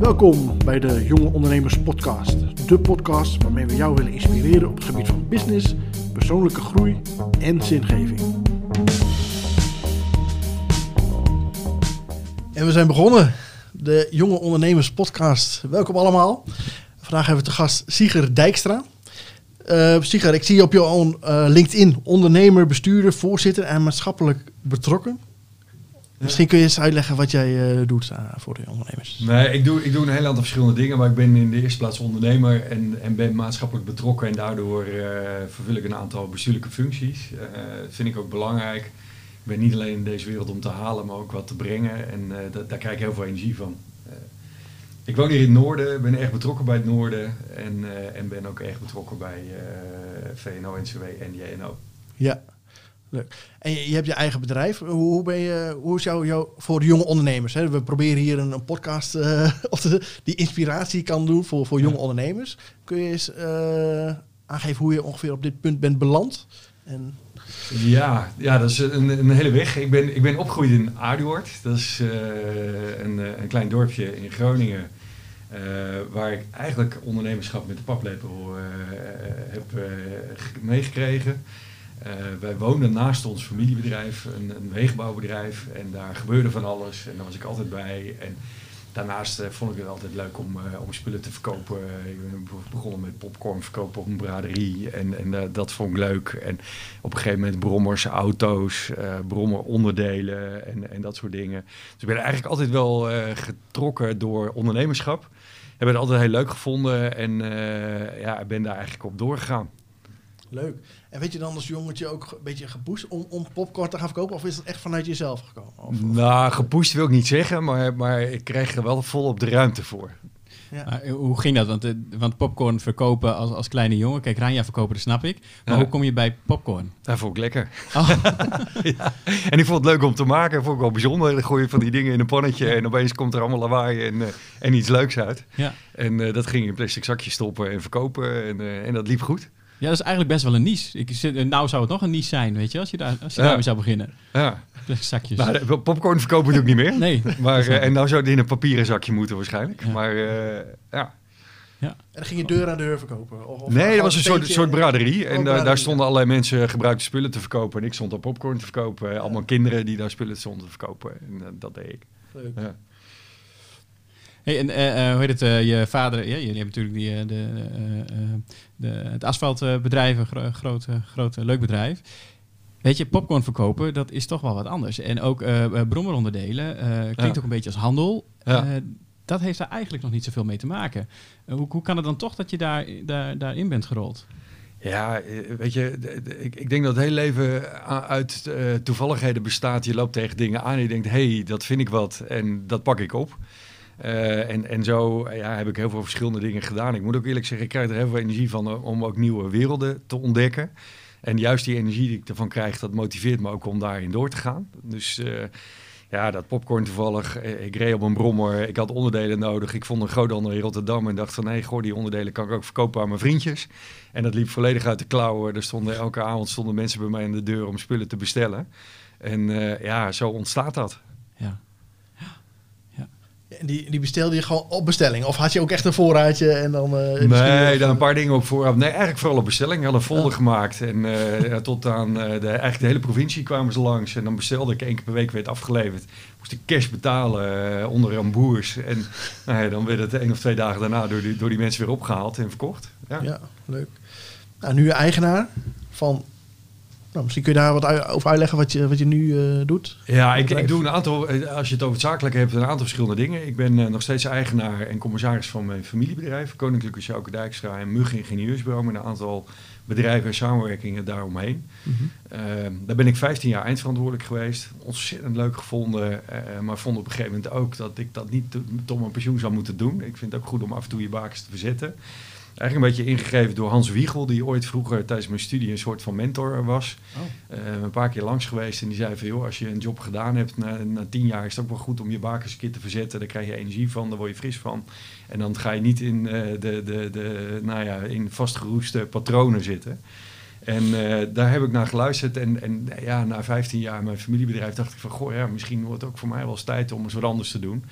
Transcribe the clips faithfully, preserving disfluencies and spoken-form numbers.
Welkom bij de Jonge Ondernemers Podcast. De podcast waarmee we jou willen inspireren op het gebied van business, persoonlijke groei en zingeving. En we zijn begonnen. De Jonge Ondernemers Podcast. Welkom allemaal. Vandaag hebben we te gast Sieger Dijkstra. Uh, Sieger, ik zie je op je uh, LinkedIn ondernemer, bestuurder, voorzitter en maatschappelijk betrokken. Ja. Misschien kun je eens uitleggen wat jij uh, doet uh, voor de ondernemers. Nee, ik doe, ik doe een heel aantal verschillende dingen, maar ik ben in de eerste plaats ondernemer en, en ben maatschappelijk betrokken en daardoor uh, vervul ik een aantal bestuurlijke functies. Uh, dat vind ik ook belangrijk. Ik ben niet alleen in deze wereld om te halen, maar ook wat te brengen en uh, dat, daar krijg ik heel veel energie van. Uh, ik woon hier in het noorden, ben erg betrokken bij het noorden en, uh, en ben ook erg betrokken bij uh, V N O, N C W en J N O. Ja. Leuk. En je, je hebt je eigen bedrijf. Hoe, hoe, ben je, hoe is jouw jou, voor de jonge ondernemers? Hè? We proberen hier een, een podcast uh, of de, die inspiratie kan doen voor, voor jonge ja. ondernemers. Kun je eens uh, aangeven hoe je ongeveer op dit punt bent beland? En... Ja, ja, dat is een, een hele weg. Ik ben, ik ben opgegroeid in Aduard. Dat is uh, een, een klein dorpje in Groningen. Uh, waar ik eigenlijk ondernemerschap met de paplepel uh, heb uh, meegekregen. Uh, wij woonden naast ons familiebedrijf, een, een wegenbouwbedrijf en daar gebeurde van alles en daar was ik altijd bij. En daarnaast uh, vond ik het altijd leuk om, uh, om spullen te verkopen. Uh, ik ben begonnen met popcorn verkopen op een braderie en, en uh, dat vond ik leuk. En op een gegeven moment brommers, auto's, uh, brommeronderdelen en, en dat soort dingen. Dus ik ben eigenlijk altijd wel uh, getrokken door ondernemerschap. Ik heb het altijd heel leuk gevonden en uh, ja, ben daar eigenlijk op doorgegaan. Leuk. En weet je dan als jongetje ook een beetje gepusht om, om popcorn te gaan verkopen? Of is dat echt vanuit jezelf gekomen? Of, of... Nou, gepusht wil ik niet zeggen, maar, maar ik kreeg er wel volop de ruimte voor. Ja. Maar hoe ging dat? Want, uh, want popcorn verkopen als, als kleine jongen... Kijk, Ranja verkopen, dat snap ik. Maar ja. Hoe kom je bij popcorn? Dat vond ik lekker. Oh. Ja. En ik vond het leuk om te maken. Dat vond ik wel bijzonder. Dan gooi je van die dingen in een pannetje... Ja. En opeens komt er allemaal lawaai en, uh, en iets leuks uit. Ja. En uh, dat ging in plastic zakjes stoppen en verkopen. En, uh, en dat liep goed. Ja, dat is eigenlijk best wel een niche. Ik zit, nou zou het nog een niche zijn, weet je, als je, daar, als je ja. daarmee zou beginnen. Ja. Zakjes. Nou, popcorn verkopen doe ik niet meer. Nee. Maar, uh, en nou zou het in een papieren zakje moeten waarschijnlijk. Ja. Maar uh, ja. Ja. En dan ging je deur aan deur verkopen? Of, of nee, dat was een soort, soort braderie. En oh, uh, braderie, daar stonden ja. allerlei mensen gebruikte spullen te verkopen. En ik stond op popcorn te verkopen. Ja. Allemaal kinderen die daar spullen stonden te verkopen. En uh, dat deed ik. Leuk. Ja. Hey, en uh, hoe heet het, uh, je vader, ja, jullie hebben natuurlijk die, uh, de, uh, de, het asfaltbedrijf, een gro- groot, uh, groot uh, leuk bedrijf. Weet je, popcorn verkopen, dat is toch wel wat anders. En ook uh, brommeronderdelen, uh, klinkt ja. ook een beetje als handel. Ja. Uh, dat heeft daar eigenlijk nog niet zoveel mee te maken. Uh, hoe, hoe kan het dan toch dat je daar, daar, daarin bent gerold? Ja, weet je, ik, ik denk dat het hele leven uit uh, toevalligheden bestaat. Je loopt tegen dingen aan en je denkt, hé, hey, dat vind ik wat en dat pak ik op. Uh, en, en zo ja, heb ik heel veel verschillende dingen gedaan. Ik moet ook eerlijk zeggen, ik krijg er heel veel energie van uh, om ook nieuwe werelden te ontdekken. En juist die energie die ik ervan krijg, dat motiveert me ook om daarin door te gaan. Dus uh, ja, dat popcorn toevallig. Uh, ik reed op een brommer, ik had onderdelen nodig. Ik vond een groothandel in Rotterdam en dacht van, hé, hey, goh, die onderdelen kan ik ook verkopen aan mijn vriendjes. En dat liep volledig uit de klauwen. Er stonden elke avond stonden mensen bij mij aan de deur om spullen te bestellen. En uh, ja, zo ontstaat dat. Ja. En die, die bestelde je gewoon op bestelling? Of had je ook echt een voorraadje en dan... Uh, nee, dan een paar dingen op voorraad. Nee, eigenlijk vooral op bestelling. We hadden een folder ja. gemaakt. En uh, ja, tot aan uh, de, eigenlijk de hele provincie kwamen ze langs. En dan bestelde ik één keer per week, werd afgeleverd. Moest ik cash betalen uh, onder een boers. En nou ja, dan werd het één of twee dagen daarna door die, door die mensen weer opgehaald en verkocht. Ja, ja leuk. Nou, nu eigenaar van... Nou, misschien kun je daar wat over uitleggen wat je, wat je nu uh, doet. Ja, ik, ik doe een aantal, als je het over het zakelijke hebt, een aantal verschillende dingen. Ik ben uh, nog steeds eigenaar en commissaris van mijn familiebedrijf, Koninklijke Sjouke Dijkstra en Mug Ingenieursbureau, met een aantal bedrijven en samenwerkingen daaromheen. Mm-hmm. Uh, daar ben ik vijftien jaar eindverantwoordelijk geweest. Ontzettend leuk gevonden, uh, maar vond op een gegeven moment ook dat ik dat niet tot mijn pensioen zou moeten doen. Ik vind het ook goed om af en toe je bakens te verzetten. Eigenlijk een beetje ingegeven door Hans Wiegel, die ooit vroeger tijdens mijn studie een soort van mentor was. Oh. Uh, een paar keer langs geweest en die zei van, joh, als je een job gedaan hebt, na, na tien jaar is het ook wel goed om je bakens een keer te verzetten. Daar krijg je energie van, daar word je fris van. En dan ga je niet in, uh, de, de, de, nou ja, in vastgeroeste patronen zitten. En uh, daar heb ik naar geluisterd. En, en ja, na vijftien jaar mijn familiebedrijf dacht ik van, goh, ja, misschien wordt het ook voor mij wel eens tijd om eens wat anders te doen.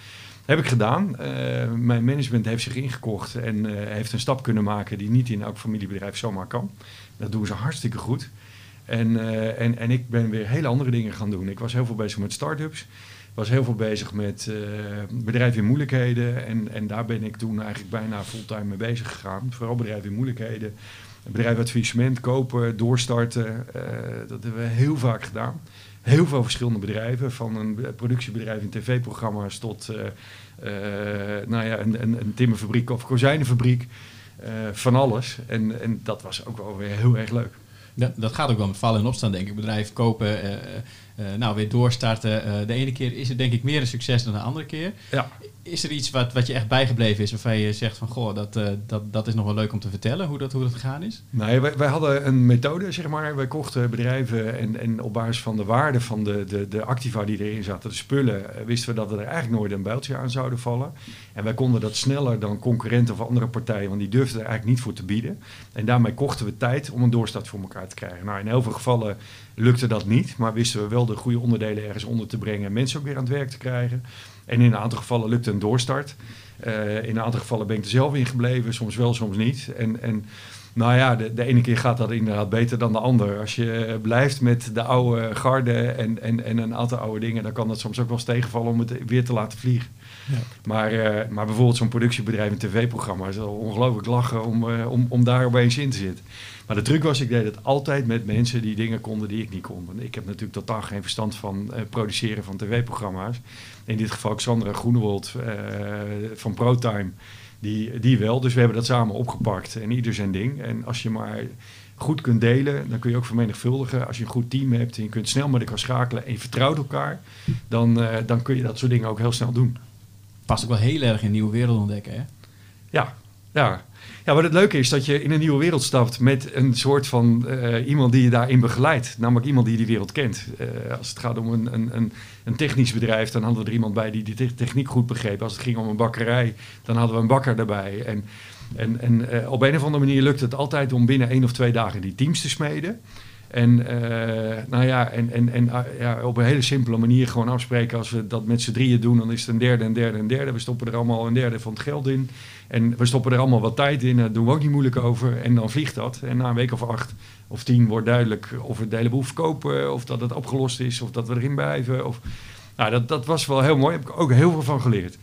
Heb ik gedaan. Uh, mijn management heeft zich ingekocht en uh, heeft een stap kunnen maken die niet in elk familiebedrijf zomaar kan. Dat doen ze hartstikke goed. En, uh, en, en ik ben weer hele andere dingen gaan doen. Ik was heel veel bezig met start-ups. Ik was heel veel bezig met uh, bedrijven in moeilijkheden. En, en daar ben ik toen eigenlijk bijna fulltime mee bezig gegaan. Vooral bedrijven in moeilijkheden. Bedrijfsadvisement, kopen, doorstarten. Uh, dat hebben we heel vaak gedaan. Heel veel verschillende bedrijven. Van een productiebedrijf in tv-programma's tot uh, uh, nou ja, een, een, een timmerfabriek of kozijnenfabriek. Uh, van alles. En, en dat was ook wel weer heel erg leuk. Ja, dat gaat ook wel met vallen en opstaan, denk ik. Bedrijf kopen, uh, uh, nou weer doorstarten. Uh, de ene keer is het denk ik meer een succes dan de andere keer. Ja. Is er iets wat, wat je echt bijgebleven is, waarvan je zegt van, goh, dat, uh, dat, dat is nog wel leuk om te vertellen, hoe dat, hoe dat gegaan is? Nee, wij, wij hadden een methode, zeg maar. Wij kochten bedrijven en, en op basis van de waarde van de, de, de activa die erin zaten, de spullen, wisten we dat we er eigenlijk nooit een bijltje aan zouden vallen. En wij konden dat sneller dan concurrenten of andere partijen, want die durfden er eigenlijk niet voor te bieden. En daarmee kochten we tijd om een doorstart voor elkaar te krijgen. Nou, in heel veel gevallen lukte dat niet, maar wisten we wel de goede onderdelen ergens onder te brengen en mensen ook weer aan het werk te krijgen. En in een aantal gevallen lukte een doorstart. Uh, in een aantal gevallen ben ik er zelf in gebleven, soms wel, soms niet. En, en nou ja, de, de ene keer gaat dat inderdaad beter dan de ander. Als je blijft met de oude garde en, en, en een aantal oude dingen, dan kan dat soms ook wel eens tegenvallen om het weer te laten vliegen. Ja. Maar, uh, maar bijvoorbeeld zo'n productiebedrijf, een tv-programma, is ongelooflijk lachen om, uh, om, om daar opeens in te zitten. Maar de truc was, ik deed het altijd met mensen die dingen konden die ik niet kon. Want ik heb natuurlijk totaal geen verstand van uh, produceren van tv-programma's. In dit geval Xandra Groenewold uh, van ProTime, die, die wel. Dus we hebben dat samen opgepakt en ieder zijn ding. En als je maar goed kunt delen, dan kun je ook vermenigvuldigen. Als je een goed team hebt en je kunt snel met elkaar schakelen en je vertrouwt elkaar, dan, uh, dan kun je dat soort dingen ook heel snel doen. Past ook wel heel erg in nieuwe wereld ontdekken, hè? Ja, ja. Ja, wat het leuke is dat je in een nieuwe wereld stapt met een soort van uh, iemand die je daarin begeleidt. Namelijk iemand die die wereld kent. Uh, als het gaat om een, een, een technisch bedrijf, dan hadden we er iemand bij die die techniek goed begreep. Als het ging om een bakkerij, dan hadden we een bakker daarbij. En, en, en uh, op een of andere manier lukt het altijd om binnen één of twee dagen die teams te smeden. En, uh, nou ja, en, en, en uh, ja, op een hele simpele manier gewoon afspreken. Als we dat met z'n drieën doen, dan is het een derde, een derde, een derde. We stoppen er allemaal een derde van het geld in. En we stoppen er allemaal wat tijd in. Daar doen we ook niet moeilijk over. En dan vliegt dat. En na een week of acht of tien wordt duidelijk of we de hele boel verkopen. Of dat het opgelost is. Of dat we erin blijven. Of, nou, dat, dat was wel heel mooi. Daar heb ik ook heel veel van geleerd.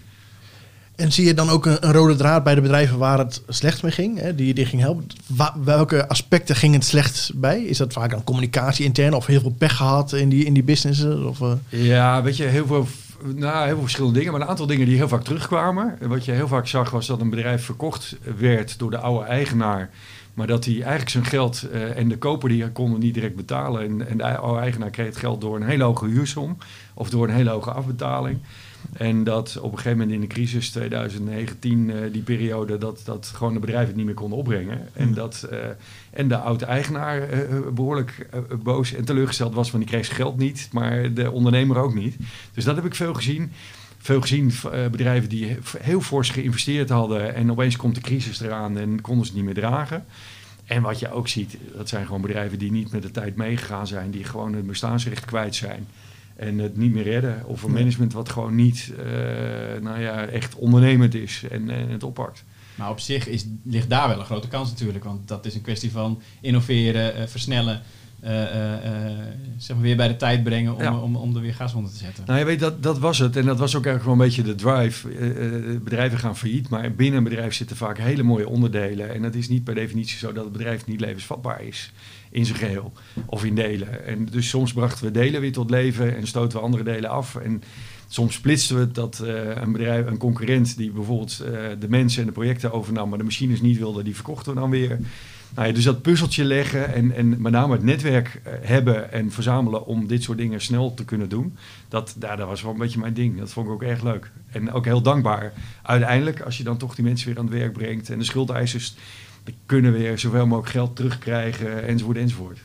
En zie je dan ook een, een rode draad bij de bedrijven waar het slecht mee ging, hè, die je die ging helpen? Wa- welke aspecten ging het slecht bij? Is dat vaak aan communicatie intern of heel veel pech gehad in die, in die businessen? Of, uh... Ja, weet je, heel veel, nou, heel veel verschillende dingen, maar een aantal dingen die heel vaak terugkwamen. Wat je heel vaak zag was dat een bedrijf verkocht werd door de oude eigenaar, maar dat hij eigenlijk zijn geld uh, en de koper die konden niet direct betalen. En, en de oude eigenaar kreeg het geld door een hele hoge huursom of door een hele hoge afbetaling. En dat op een gegeven moment in de crisis twintig negentien, uh, die periode, dat, dat gewoon de bedrijven het niet meer konden opbrengen. Mm. En dat uh, en de oude eigenaar uh, behoorlijk uh, boos en teleurgesteld was, want die kreeg zijn geld niet, maar de ondernemer ook niet. Dus dat heb ik veel gezien. Veel gezien uh, bedrijven die heel fors geïnvesteerd hadden en opeens komt de crisis eraan en konden ze het niet meer dragen. En wat je ook ziet, dat zijn gewoon bedrijven die niet met de tijd meegegaan zijn, die gewoon het bestaansrecht kwijt zijn. En het niet meer redden. Of een management wat gewoon niet uh, nou ja, echt ondernemend is en, en het oppakt. Maar op zich is, ligt daar wel een grote kans natuurlijk. Want dat is een kwestie van innoveren, uh, versnellen. Uh, uh, uh, zeg maar weer bij de tijd brengen om, ja. om, om er weer gas onder te zetten. Nou, je weet, dat, dat was het. En dat was ook eigenlijk wel een beetje de drive. Uh, uh, bedrijven gaan failliet, maar binnen een bedrijf zitten vaak hele mooie onderdelen. En dat is niet per definitie zo dat het bedrijf niet levensvatbaar is in zijn geheel of in delen. En dus soms brachten we delen weer tot leven en stoten we andere delen af. En soms splitsten we het dat uh, een bedrijf, een concurrent die bijvoorbeeld uh, de mensen en de projecten overnam, maar de machines niet wilde, die verkochten we dan weer. Nou ja, dus dat puzzeltje leggen en, en met name het netwerk uh, hebben en verzamelen om dit soort dingen snel te kunnen doen, dat, ja, dat was wel een beetje mijn ding. Dat vond ik ook erg leuk. En ook heel dankbaar. Uiteindelijk, als je dan toch die mensen weer aan het werk brengt en de schuldeisers kunnen weer zoveel mogelijk geld terugkrijgen, enzovoort, enzovoort.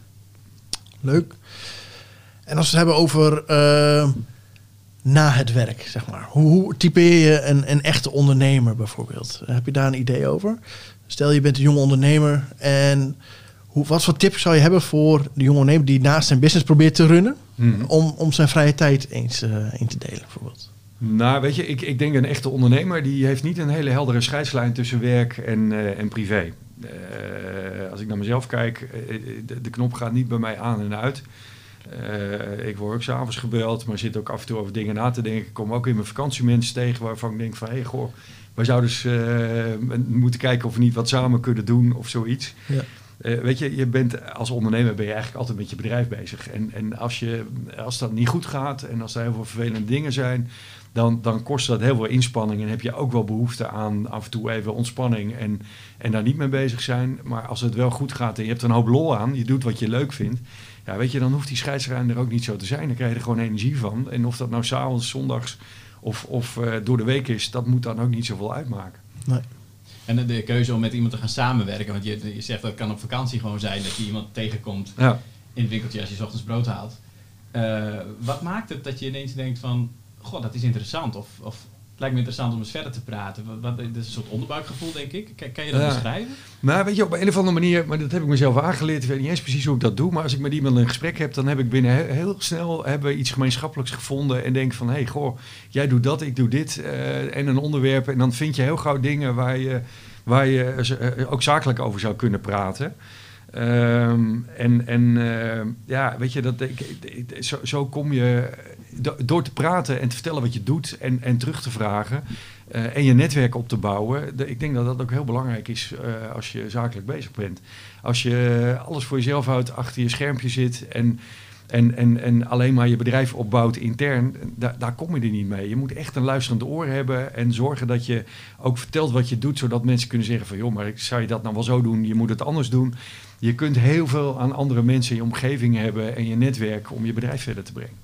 Leuk. En als we het hebben over uh, na het werk, zeg maar. Hoe, hoe typeer je een, een echte ondernemer bijvoorbeeld? Heb je daar een idee over? Stel je bent een jonge ondernemer en hoe, wat voor tips zou je hebben voor de jonge ondernemer die naast zijn business probeert te runnen, mm-hmm. om, om zijn vrije tijd eens uh, in te delen bijvoorbeeld? Nou, weet je, ik, ik denk een echte ondernemer die heeft niet een hele heldere scheidslijn tussen werk en, uh, en privé. Uh, als ik naar mezelf kijk, uh, de, de knop gaat niet bij mij aan en uit. Uh, ik word ook 's avonds gebeld, maar zit ook af en toe over dingen na te denken. Ik kom ook in mijn vakantie mensen tegen waarvan ik denk van, hé, hey, goh, wij zouden dus uh, moeten kijken of we niet wat samen kunnen doen of zoiets. Ja. Uh, weet je, je bent als ondernemer ben je eigenlijk altijd met je bedrijf bezig. En, en als, je, als dat niet goed gaat en als er heel veel vervelende dingen zijn, dan, dan kost dat heel veel inspanning. En heb je ook wel behoefte aan af en toe even ontspanning en, en daar niet mee bezig zijn. Maar als het wel goed gaat en je hebt er een hoop lol aan, je doet wat je leuk vindt, ja, weet je, dan hoeft die scheidslijn er ook niet zo te zijn. Dan krijg je er gewoon energie van. En of dat nou 's avonds, zondags of, of uh, door de week is, dat moet dan ook niet zoveel uitmaken. Nee. En de keuze om met iemand te gaan samenwerken, want je, je zegt dat kan op vakantie gewoon zijn dat je iemand tegenkomt ja. in het winkeltje als je 's ochtends brood haalt. Uh, wat maakt het dat je ineens denkt van, goh, dat is interessant of, of het lijkt me interessant om eens verder te praten. Wat, wat, dat is een soort onderbuikgevoel, denk ik. Kan, kan je dat ja. beschrijven? Nou, weet je, op een of andere manier, maar dat heb ik mezelf aangeleerd. Ik weet niet eens precies hoe ik dat doe, maar als ik met iemand een gesprek heb, dan heb ik binnen heel, heel snel hebben we iets gemeenschappelijks gevonden en denk van, hé, hey, goh, jij doet dat, ik doe dit uh, en een onderwerp. En dan vind je heel gauw dingen waar je, waar je uh, ook zakelijk over zou kunnen praten. Um, en en uh, ja, weet je, dat, ik, ik, zo, zo kom je do, door te praten en te vertellen wat je doet en, en terug te vragen uh, en je netwerk op te bouwen. De, ik denk dat dat ook heel belangrijk is uh, als je zakelijk bezig bent. Als je alles voor jezelf houdt, achter je schermpje zit en, en, en, en alleen maar je bedrijf opbouwt intern, da, daar kom je er niet mee. Je moet echt een luisterend oor hebben en zorgen dat je ook vertelt wat je doet, zodat mensen kunnen zeggen van, joh, maar zou je dat nou wel zo doen? Je moet het anders doen. Je kunt heel veel aan andere mensen in je omgeving hebben en je netwerk om je bedrijf verder te brengen.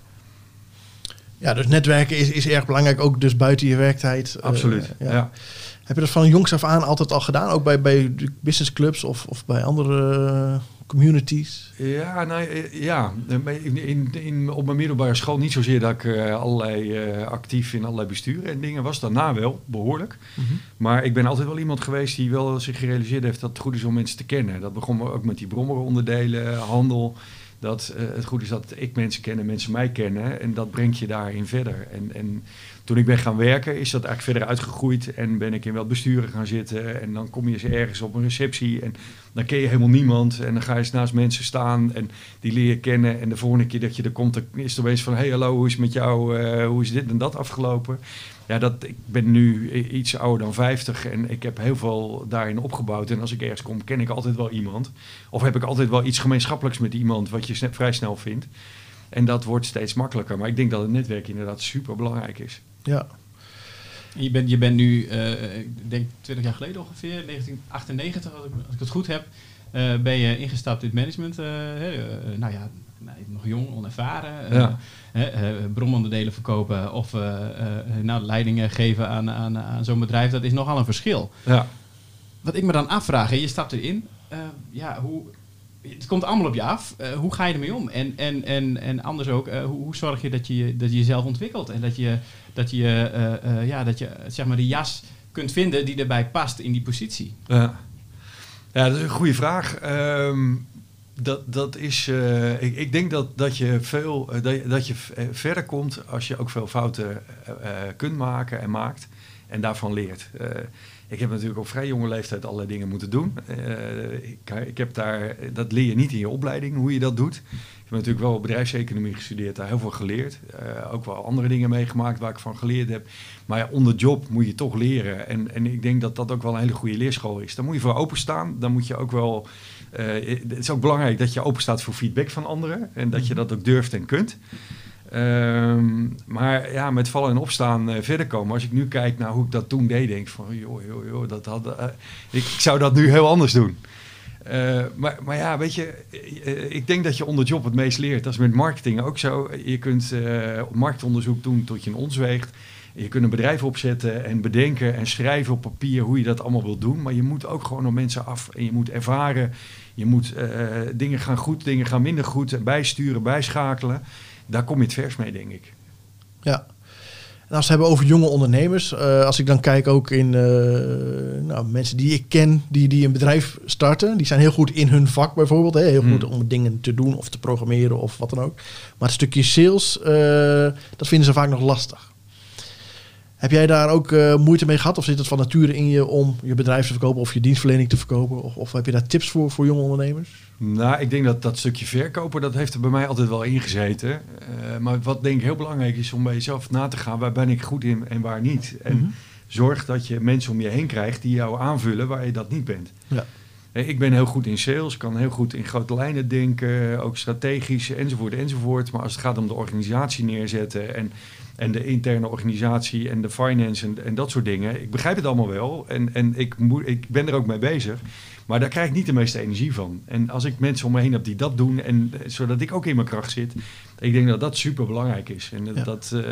Ja, dus netwerken is, is erg belangrijk, ook dus buiten je werktijd. Absoluut, uh, ja. ja. Heb je dat van jongs af aan altijd al gedaan? Ook bij, bij businessclubs of, of bij andere uh, communities? Ja, nou, ja. In, in, in, op mijn middelbare school niet zozeer dat ik uh, allerlei uh, actief in allerlei besturen en dingen was. Daarna wel, behoorlijk. Mm-hmm. Maar ik ben altijd wel iemand geweest die wel zich gerealiseerd heeft dat het goed is om mensen te kennen. Dat begon ook met die brommeronderdelen, handel. Dat uh, het goed is dat ik mensen ken en mensen mij kennen. En dat brengt je daarin verder. En, en toen ik ben gaan werken is dat eigenlijk verder uitgegroeid. En ben ik in wel besturen gaan zitten. En dan kom je eens ergens op een receptie. En dan ken je helemaal niemand. En dan ga je eens naast mensen staan. En die leer je kennen. En de volgende keer dat je er komt, is het opeens van, hey, hallo, hoe is het met jou? Uh, hoe is dit en dat afgelopen? Ja, dat, ik ben nu iets ouder dan vijftig en ik heb heel veel daarin opgebouwd. En als ik ergens kom, ken ik altijd wel iemand. Of heb ik altijd wel iets gemeenschappelijks met iemand wat je vrij snel vindt. En dat wordt steeds makkelijker. Maar ik denk dat het netwerk inderdaad super belangrijk is. Ja. Je bent, je bent nu, uh, ik denk twintig jaar geleden ongeveer, negentien achtennegentig, als ik, als ik het goed heb, uh, ben je ingestapt in het management. Uh, uh, nou ja, nee, nog jong, onervaren. Uh, ja. uh, uh, bromonderdelen verkopen of uh, uh, nou, leidingen geven aan, aan, aan zo'n bedrijf, dat is nogal een verschil. Ja. Wat ik me dan afvraag, hè, je stapt erin, uh, ja, hoe, het komt allemaal op je af. Uh, hoe ga je ermee om? En, en, en, en anders ook, uh, hoe, hoe zorg je dat je dat je jezelf ontwikkelt en dat je dat je, uh, uh, ja, dat je zeg maar de jas kunt vinden die erbij past in die positie? Ja, ja, dat is een goede vraag. Um, dat, dat is, uh, ik, ik denk dat, dat je veel, uh, dat, dat je verder komt als je ook veel fouten uh, kunt maken en maakt en daarvan leert. Uh, ik heb natuurlijk op vrij jonge leeftijd allerlei dingen moeten doen. Uh, ik, ik heb daar, dat leer je niet in je opleiding, hoe je dat doet. Ik heb natuurlijk wel bedrijfseconomie gestudeerd, daar heel veel geleerd. Uh, ook wel andere dingen meegemaakt waar ik van geleerd heb. Maar ja, on the job moet je toch leren. En, en ik denk dat dat ook wel een hele goede leerschool is. Daar moet je voor openstaan. Dan moet je ook wel... Uh, het is ook belangrijk dat je openstaat voor feedback van anderen. En dat je dat ook durft en kunt. Um, maar ja, met vallen en opstaan uh, verder komen. Als ik nu kijk naar hoe ik dat toen deed, denk ik van... joh, joh, joh, dat had, uh, ik, ik zou dat nu heel anders doen. Uh, maar, maar ja, weet je, uh, ik denk dat je on the job het meest leert. Dat is met marketing ook zo. Je kunt uh, marktonderzoek doen tot je een ons weegt. Je kunt een bedrijf opzetten en bedenken en schrijven op papier hoe je dat allemaal wilt doen. Maar je moet ook gewoon op mensen af en je moet ervaren. Je moet uh, dingen gaan goed, dingen gaan minder goed, bijsturen, bijschakelen. Daar kom je het vers mee, denk ik. Ja. En als we het hebben over jonge ondernemers, uh, als ik dan kijk ook in uh, nou, mensen die ik ken, die, die een bedrijf starten, die zijn heel goed in hun vak bijvoorbeeld, hè, heel hmm. goed om dingen te doen of te programmeren of wat dan ook. Maar het stukje sales, uh, dat vinden ze vaak nog lastig. Heb jij daar ook uh, moeite mee gehad? Of zit het van nature in je om je bedrijf te verkopen of je dienstverlening te verkopen? Of, of heb je daar tips voor voor jonge ondernemers? Nou, ik denk dat dat stukje verkopen, dat heeft er bij mij altijd wel ingezeten. Uh, maar wat denk ik heel belangrijk is om bij jezelf na te gaan, waar ben ik goed in en waar niet. En mm-hmm. zorg dat je mensen om je heen krijgt die jou aanvullen waar je dat niet bent. Ja. Ik ben heel goed in sales, kan heel goed in grote lijnen denken, ook strategisch enzovoort enzovoort. Maar als het gaat om de organisatie neerzetten en, en de interne organisatie en de finance en, en dat soort dingen. Ik begrijp het allemaal wel en, en ik, moet, ik ben er ook mee bezig. Maar daar krijg ik niet de meeste energie van. En als ik mensen om me heen heb die dat doen, en zodat ik ook in mijn kracht zit. Ik denk dat dat super belangrijk is. En ja. dat, uh,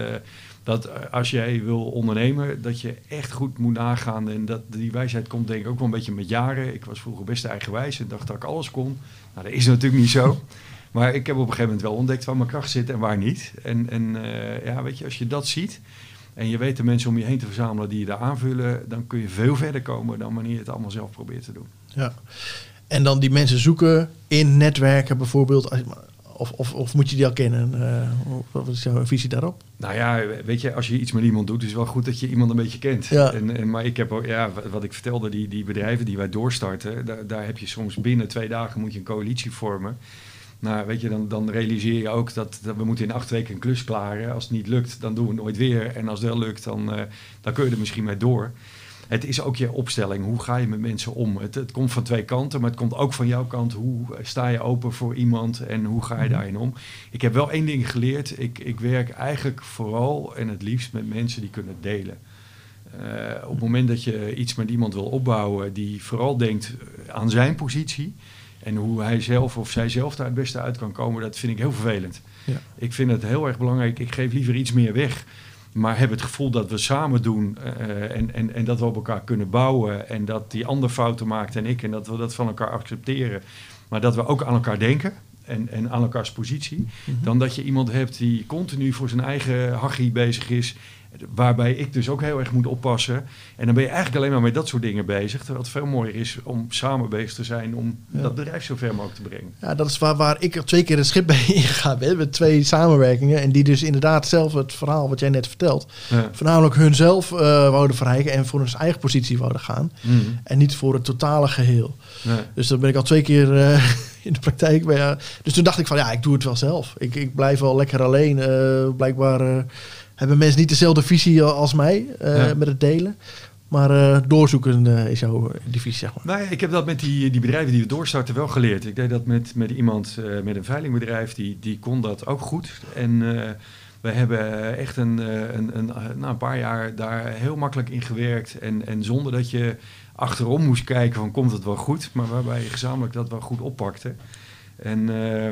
dat als jij wil ondernemen, dat je echt goed moet nagaan. En dat die wijsheid komt denk ik ook wel een beetje met jaren. Ik was vroeger best eigenwijs en dacht dat ik alles kon. Nou, dat is natuurlijk niet zo. Maar ik heb op een gegeven moment wel ontdekt waar mijn kracht zit en waar niet. En, en uh, ja, weet je, als je dat ziet en je weet de mensen om je heen te verzamelen die je daar aanvullen, dan kun je veel verder komen dan wanneer je het allemaal zelf probeert te doen. Ja, en dan die mensen zoeken in netwerken bijvoorbeeld, of, of, of moet je die al kennen? Uh, wat is jouw visie daarop? Nou ja, weet je, als je iets met iemand doet, is het wel goed dat je iemand een beetje kent. Ja. En, en, maar ik heb ook, ja, wat ik vertelde, die, die bedrijven die wij doorstarten, daar, daar heb je soms binnen twee dagen moet je een coalitie vormen. Nou, weet je, dan, dan realiseer je ook dat, dat we moeten in acht weken een klus klaren. Als het niet lukt, dan doen we het nooit weer. En als het wel lukt, dan, uh, dan kun je er misschien mee door. Het is ook je opstelling. Hoe ga je met mensen om? Het, het komt van twee kanten, maar het komt ook van jouw kant. Hoe sta je open voor iemand en hoe ga je daarin om? Ik heb wel één ding geleerd. Ik, ik werk eigenlijk vooral en het liefst met mensen die kunnen delen. Uh, op het moment dat je iets met iemand wil opbouwen die vooral denkt aan zijn positie en hoe hij zelf of zij zelf daar het beste uit kan komen, dat vind ik heel vervelend. Ja. Ik vind het heel erg belangrijk. Ik geef liever iets meer weg, maar heb het gevoel dat we samen doen uh, en, en, en dat we op elkaar kunnen bouwen en dat die ander fouten maakt en ik en dat we dat van elkaar accepteren. Maar dat we ook aan elkaar denken en, en aan elkaars positie. Mm-hmm. Dan dat je iemand hebt die continu voor zijn eigen hachie bezig is, waarbij ik dus ook heel erg moet oppassen. En dan ben je eigenlijk alleen maar met dat soort dingen bezig. Terwijl het veel mooier is om samen bezig te zijn om ja. dat bedrijf zo ver mogelijk te brengen. Ja, dat is waar, waar ik er twee keer het schip bij ingegaan ben. Met twee samenwerkingen. En die dus inderdaad zelf het verhaal wat jij net vertelt. Ja. Voornamelijk hunzelf uh, wouden verrijken en voor hun eigen positie wouden gaan. Mm. En niet voor het totale geheel. Ja. Dus dan ben ik al twee keer uh, in de praktijk. Bij, uh, dus toen dacht ik van ja, ik doe het wel zelf. Ik, ik blijf wel lekker alleen. Uh, blijkbaar Uh, hebben mensen niet dezelfde visie als mij uh, ja. met het delen. Maar uh, doorzoeken uh, is jouw die visie, zeg maar. Nou ja, ik heb dat met die, die bedrijven die we doorstarten wel geleerd. Ik deed dat met, met iemand uh, met een veilingbedrijf, die, die kon dat ook goed. En uh, we hebben echt een, een, een, nou, een paar jaar daar heel makkelijk in gewerkt. En, en zonder dat je achterom moest kijken van komt het wel goed. Maar waarbij je gezamenlijk dat wel goed oppakte. En Uh,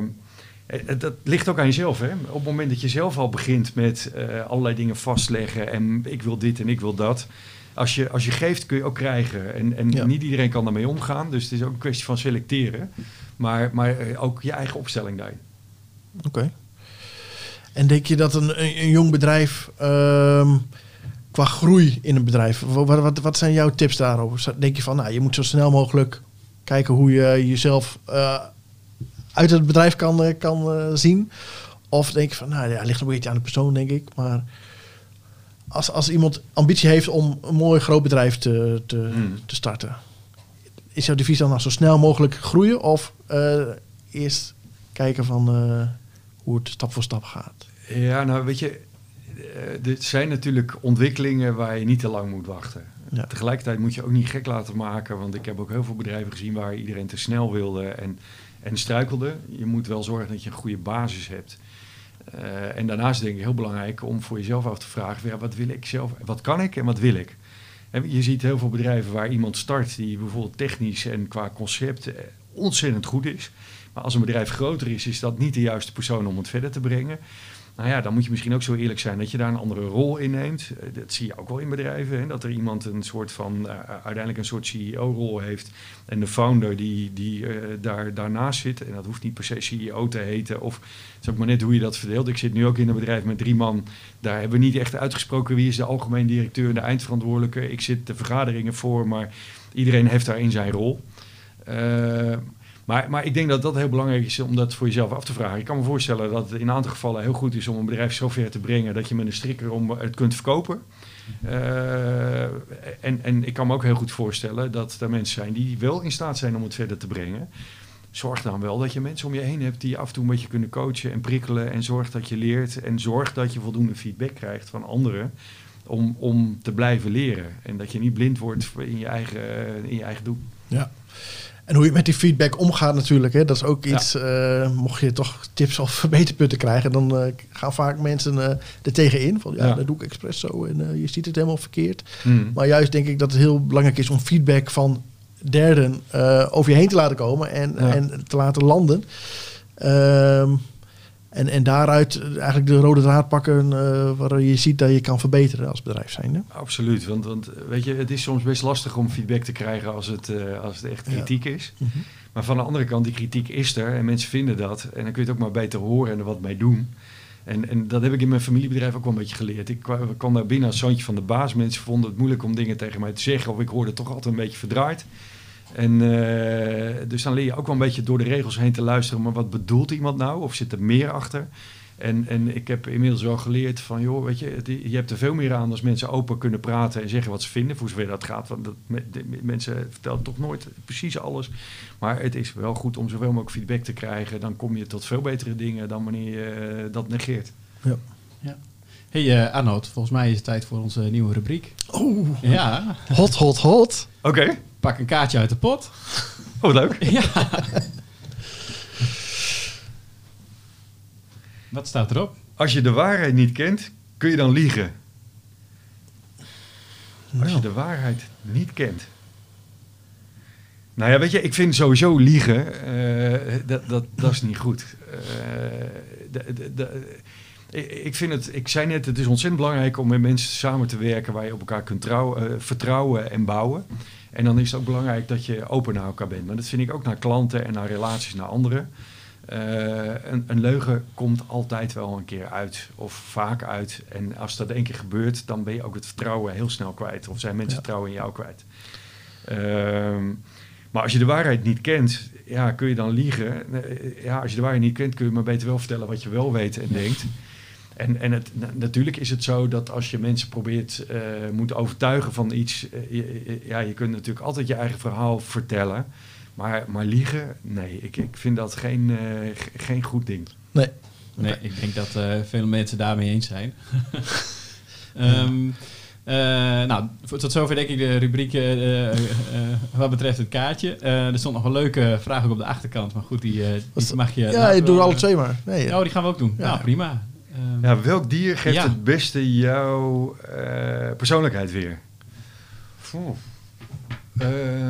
dat ligt ook aan jezelf. Hè? Op het moment dat je zelf al begint met uh, allerlei dingen vastleggen en ik wil dit en ik wil dat. Als je, als je geeft kun je ook krijgen. En, en ja. niet iedereen kan daarmee omgaan. Dus het is ook een kwestie van selecteren. Maar, maar ook je eigen opstelling daarin. Oké. Okay. En denk je dat een, een, een jong bedrijf Uh, qua groei in een bedrijf, wat, wat, wat zijn jouw tips daarover? Denk je van, nou, je moet zo snel mogelijk kijken hoe je jezelf Uh, uit het bedrijf kan, kan uh, zien? Of denk je van, nou ja, ligt een beetje aan de persoon, denk ik. Maar als, als iemand ambitie heeft om een mooi groot bedrijf te, te, hmm. te starten, is jouw advies dan nou zo snel mogelijk groeien? Of uh, eerst kijken van uh, hoe het stap voor stap gaat? Ja, nou weet je, uh, dit zijn natuurlijk ontwikkelingen waar je niet te lang moet wachten. Ja. Tegelijkertijd moet je ook niet gek laten maken, want ik heb ook heel veel bedrijven gezien waar iedereen te snel wilde en En struikelde. Je moet wel zorgen dat je een goede basis hebt. Uh, en daarnaast denk ik heel belangrijk om voor jezelf af te vragen, ja, wat wil ik zelf, wat kan ik en wat wil ik? En je ziet heel veel bedrijven waar iemand start die bijvoorbeeld technisch en qua concept ontzettend goed is. Maar als een bedrijf groter is, is dat niet de juiste persoon om het verder te brengen. Nou ja, dan moet je misschien ook zo eerlijk zijn dat je daar een andere rol in neemt. Dat zie je ook wel in bedrijven. Hè? Dat er iemand een soort van, uh, uiteindelijk een soort C E O-rol heeft. En de founder die, die uh, daar, daarnaast zit. En dat hoeft niet per se C E O te heten. Of het is ook maar net hoe je dat verdeelt. Ik zit nu ook in een bedrijf met drie man. Daar hebben we niet echt uitgesproken wie is de algemeen directeur en de eindverantwoordelijke. Ik zit de vergaderingen voor, maar iedereen heeft daarin zijn rol. Uh, Maar, maar ik denk dat dat heel belangrijk is om dat voor jezelf af te vragen. Ik kan me voorstellen dat het in een aantal gevallen heel goed is om een bedrijf zover te brengen dat je met een strikker om het kunt verkopen. Uh, en, en ik kan me ook heel goed voorstellen dat er mensen zijn die wel in staat zijn om het verder te brengen. Zorg dan wel dat je mensen om je heen hebt die je af en toe een beetje kunnen coachen en prikkelen. En zorg dat je leert en zorg dat je voldoende feedback krijgt van anderen om, om te blijven leren. En dat je niet blind wordt in je eigen, in je eigen doen. Ja. En hoe je met die feedback omgaat natuurlijk. Hè, dat is ook iets, ja. uh, mocht je toch tips of verbeterpunten krijgen, dan uh, gaan vaak mensen uh, er tegenin. Van ja, ja, dat doe ik expres zo en uh, je ziet het helemaal verkeerd. Mm. Maar juist denk ik dat het heel belangrijk is om feedback van derden uh, over je heen te laten komen en, ja. en te laten landen. Um, en, en daaruit eigenlijk de rode draad pakken uh, waar je ziet dat je kan verbeteren als bedrijf zijn. Hè? Absoluut, want, want weet je, het is soms best lastig om feedback te krijgen als het, uh, als het echt kritiek ja. is. Mm-hmm. Maar van de andere kant, die kritiek is er en mensen vinden dat. En dan kun je het ook maar beter horen en er wat mee doen. En, en dat heb ik in mijn familiebedrijf ook wel een beetje geleerd. Ik kwam, kwam daar binnen als zoontje van de baas. Mensen vonden het moeilijk om dingen tegen mij te zeggen. Of ik hoorde toch altijd een beetje verdraaid. En uh, dus dan leer je ook wel een beetje door de regels heen te luisteren. Maar wat bedoelt iemand nou? Of zit er meer achter? En, en ik heb inmiddels wel geleerd van, joh, weet je, je hebt er veel meer aan als mensen open kunnen praten en zeggen wat ze vinden, voor zover dat gaat. Want dat, de, mensen vertellen toch nooit precies alles. Maar het is wel goed om zoveel mogelijk feedback te krijgen. Dan kom je tot veel betere dingen dan wanneer je uh, dat negeert. Ja. Ja. Hey uh, Arnoud, volgens mij is het tijd voor onze nieuwe rubriek. Oeh, ja. hot, hot, hot. Oké. Okay. Pak een kaartje uit de pot. Oh, leuk. Ja. Wat staat erop? Als je de waarheid niet kent, kun je dan liegen? Nou. Als je de waarheid niet kent. Nou ja, weet je, ik vind sowieso liegen, uh, dat, dat, dat is niet goed. Uh, de, de, de, ik vind het, ik zei net, het is ontzettend belangrijk om met mensen samen te werken waar je op elkaar kunt trouw, uh, vertrouwen en bouwen. En dan is het ook belangrijk dat je open naar elkaar bent. Maar dat vind ik ook naar klanten en naar relaties naar anderen. Uh, een, een leugen komt altijd wel een keer uit, of vaak uit. En als dat één keer gebeurt, dan ben je ook het vertrouwen heel snel kwijt. Of zijn mensen ja. vertrouwen in jou kwijt. Uh, maar als je de waarheid niet kent, ja, kun je dan liegen. Ja, als je de waarheid niet kent, kun je maar beter wel vertellen wat je wel weet en denkt. En, en het, natuurlijk is het zo dat als je mensen probeert uh, moet overtuigen van iets, uh, je, ja, je kunt natuurlijk altijd je eigen verhaal vertellen. Maar, maar liegen, nee, ik, ik vind dat geen, uh, g- geen goed ding. Nee. Nee, ik denk dat uh, veel mensen daarmee eens zijn. um, uh, nou, tot zover denk ik de rubriek uh, uh, uh, wat betreft het kaartje. Uh, er stond nog een leuke vraag ook op de achterkant, maar goed, die, uh, die mag je... Ja, je doet alle twee maar. Nee, ja. Oh, die gaan we ook doen. Ja. Nou, prima. Um, ja, welk dier geeft ja. het beste jouw uh, persoonlijkheid weer? Oeh. Uh,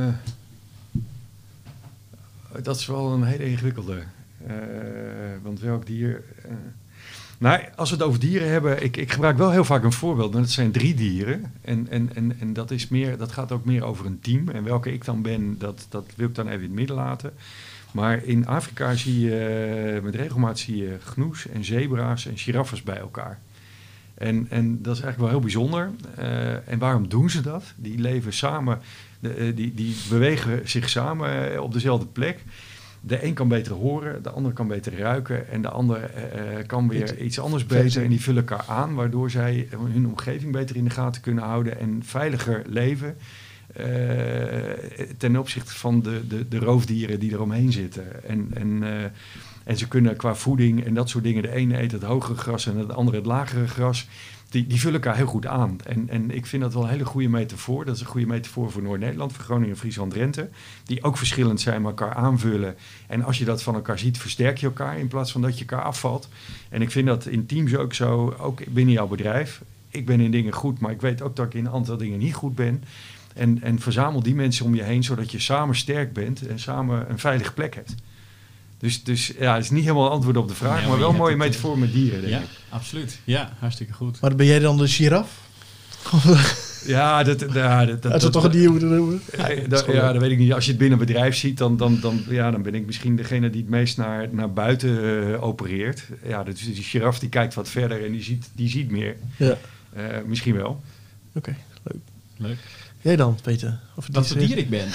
dat is wel een hele ingewikkelde. Uh, want welk dier... Uh, nou, als we het over dieren hebben... Ik, ik gebruik wel heel vaak een voorbeeld. Maar dat zijn drie dieren. En, en, en, en dat, is meer, dat gaat ook meer over een team. En welke ik dan ben, dat, dat wil ik dan even in het midden laten. Maar in Afrika zie je... Met regelmaat zie je gnoes en zebra's en giraffes bij elkaar. En, en dat is eigenlijk wel heel bijzonder. Uh, en waarom doen ze dat? Die leven samen... De, die, die bewegen zich samen op dezelfde plek. De een kan beter horen, de ander kan beter ruiken... en de ander uh, kan weer iets anders beter. En die vullen elkaar aan, waardoor zij hun omgeving beter in de gaten kunnen houden... en veiliger leven uh, ten opzichte van de, de, de roofdieren die eromheen zitten. En, en, uh, en ze kunnen qua voeding en dat soort dingen... de ene eet het hogere gras en de andere het lagere gras... Die, die vullen elkaar heel goed aan. En, en ik vind dat wel een hele goede metafoor. Dat is een goede metafoor voor Noord-Nederland, voor Groningen, Friesland, Drenthe. Die ook verschillend zijn, maar elkaar aanvullen. En als je dat van elkaar ziet, versterk je elkaar in plaats van dat je elkaar afvalt. En ik vind dat in teams ook zo, ook binnen jouw bedrijf. Ik ben in dingen goed, maar ik weet ook dat ik in een aantal dingen niet goed ben. En, en verzamel die mensen om je heen, zodat je samen sterk bent en samen een veilige plek hebt. Dus, dus ja, het is niet helemaal een antwoord op de vraag, nee, maar, maar wel een mooie metafoor met dieren, denk ja, ik. Absoluut. Ja, hartstikke goed. Maar ben jij dan de giraf? Ja, dat, ja, dat, dat, dat zou toch een dier moeten noemen? Ja, dat, ja, dat weet ik niet. Als je het binnen een bedrijf ziet, dan, dan, dan, ja, dan ben ik misschien degene die het meest naar, naar buiten uh, opereert. Ja, dus die giraf die kijkt wat verder en die ziet, die ziet meer. Ja. Uh, misschien wel. Oké, okay, leuk. Leuk. Jij dan, Peter? Of wat voor dier ik ben?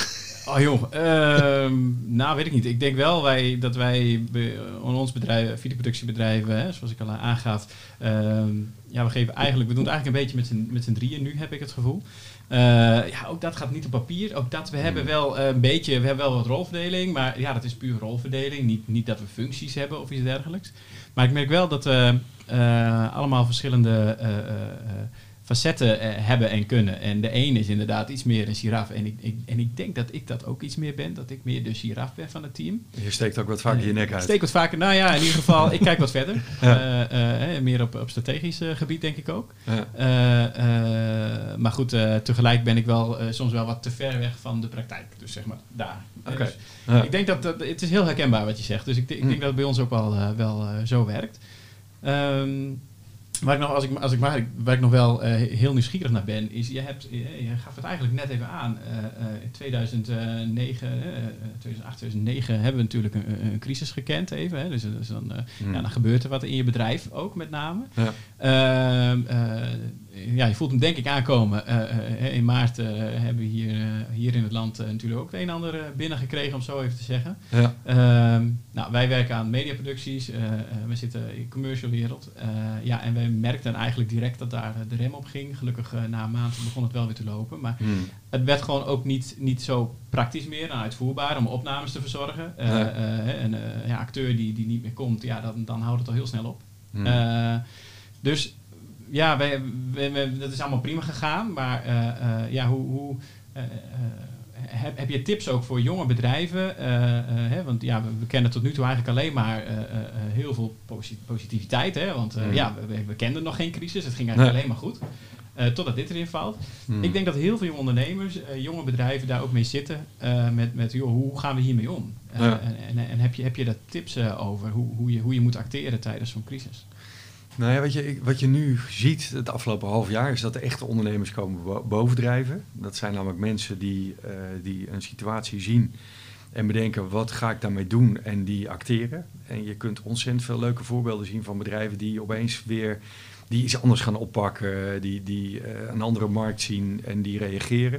Oh joh, uh, nou weet ik niet. Ik denk wel wij, dat wij bij ons bedrijf, videoproductiebedrijven, hè, zoals ik al aangaf, uh, ja, we geven eigenlijk, we doen het eigenlijk een beetje met z'n, met z'n drieën nu, heb ik het gevoel. Uh, ja, ook dat gaat niet op papier. Ook dat, we hebben wel uh, een beetje, we hebben wel wat rolverdeling, maar ja, dat is puur rolverdeling. Niet, niet dat we functies hebben of iets dergelijks. Maar ik merk wel dat we uh, allemaal verschillende uh, uh, facetten uh, hebben en kunnen. En de een is inderdaad iets meer een giraf. En ik, ik, en ik denk dat ik dat ook iets meer ben. Dat ik meer de giraf ben van het team. Je steekt ook wat vaker uh, je nek uit. Ik steek wat vaker. Nou ja, in ieder geval, ik kijk wat verder. Ja. Uh, uh, meer op, op strategisch uh, gebied, denk ik ook. Ja. Uh, uh, maar goed, uh, tegelijk ben ik wel uh, soms wel wat te ver weg van de praktijk. Dus zeg maar, daar. Okay. Dus, ja. Ik denk dat, dat, het is heel herkenbaar wat je zegt. Dus ik, ik denk hm. dat het bij ons ook wel, uh, wel uh, zo werkt. Um, Waar ik nog, als ik, als ik, waar, ik, waar ik nog wel uh, heel nieuwsgierig naar ben, is, je, hebt, je, je gaf het eigenlijk net even aan, uh, uh, in tweeduizend negen, uh, tweeduizend acht, tweeduizend negen hebben we natuurlijk een, een crisis gekend even. Hè, dus, dus dan, uh, mm. ja, dan gebeurt er wat in je bedrijf ook met name. Ja. Uh, uh, ja, je voelt hem denk ik aankomen. Uh, uh, in maart uh, hebben we hier, uh, hier in het land uh, natuurlijk ook het een en ander uh, binnengekregen, om zo even te zeggen. Ja. Uh, nou, wij werken aan mediaproducties, uh, uh, we zitten in de commercial wereld. Uh, ja, en wij merkten eigenlijk direct dat daar de rem op ging. Gelukkig uh, na een maand begon het wel weer te lopen. Maar hmm. het werd gewoon ook niet, niet zo praktisch meer en uitvoerbaar om opnames te verzorgen. Uh, ja. uh, een uh, ja, acteur die, die niet meer komt, ja, dan, dan houdt het al heel snel op. Hmm. Uh, dus ja, wij, wij, wij, dat is allemaal prima gegaan. Maar uh, uh, ja, hoe... hoe uh, uh, Heb, heb je tips ook voor jonge bedrijven? Uh, uh, hè? Want ja, we, we kennen tot nu toe eigenlijk alleen maar uh, uh, heel veel positiviteit. Hè? Want uh, mm. ja, we, we kenden nog geen crisis. Het ging eigenlijk nee. alleen maar goed. Uh, totdat dit erin valt. Mm. Ik denk dat heel veel jonge ondernemers, uh, jonge bedrijven daar ook mee zitten. Uh, met, met joh, hoe gaan we hiermee om? Uh, ja. En, en, en heb je, heb je daar tips uh, over hoe, hoe, je, hoe je moet acteren tijdens zo'n crisis? Nou ja, wat je, wat je nu ziet het afgelopen half jaar is dat de echte ondernemers komen bovendrijven. Dat zijn namelijk mensen die, uh, die een situatie zien en bedenken wat ga ik daarmee doen en die acteren. En je kunt ontzettend veel leuke voorbeelden zien van bedrijven die opeens weer die iets anders gaan oppakken, die, die uh, een andere markt zien en die reageren.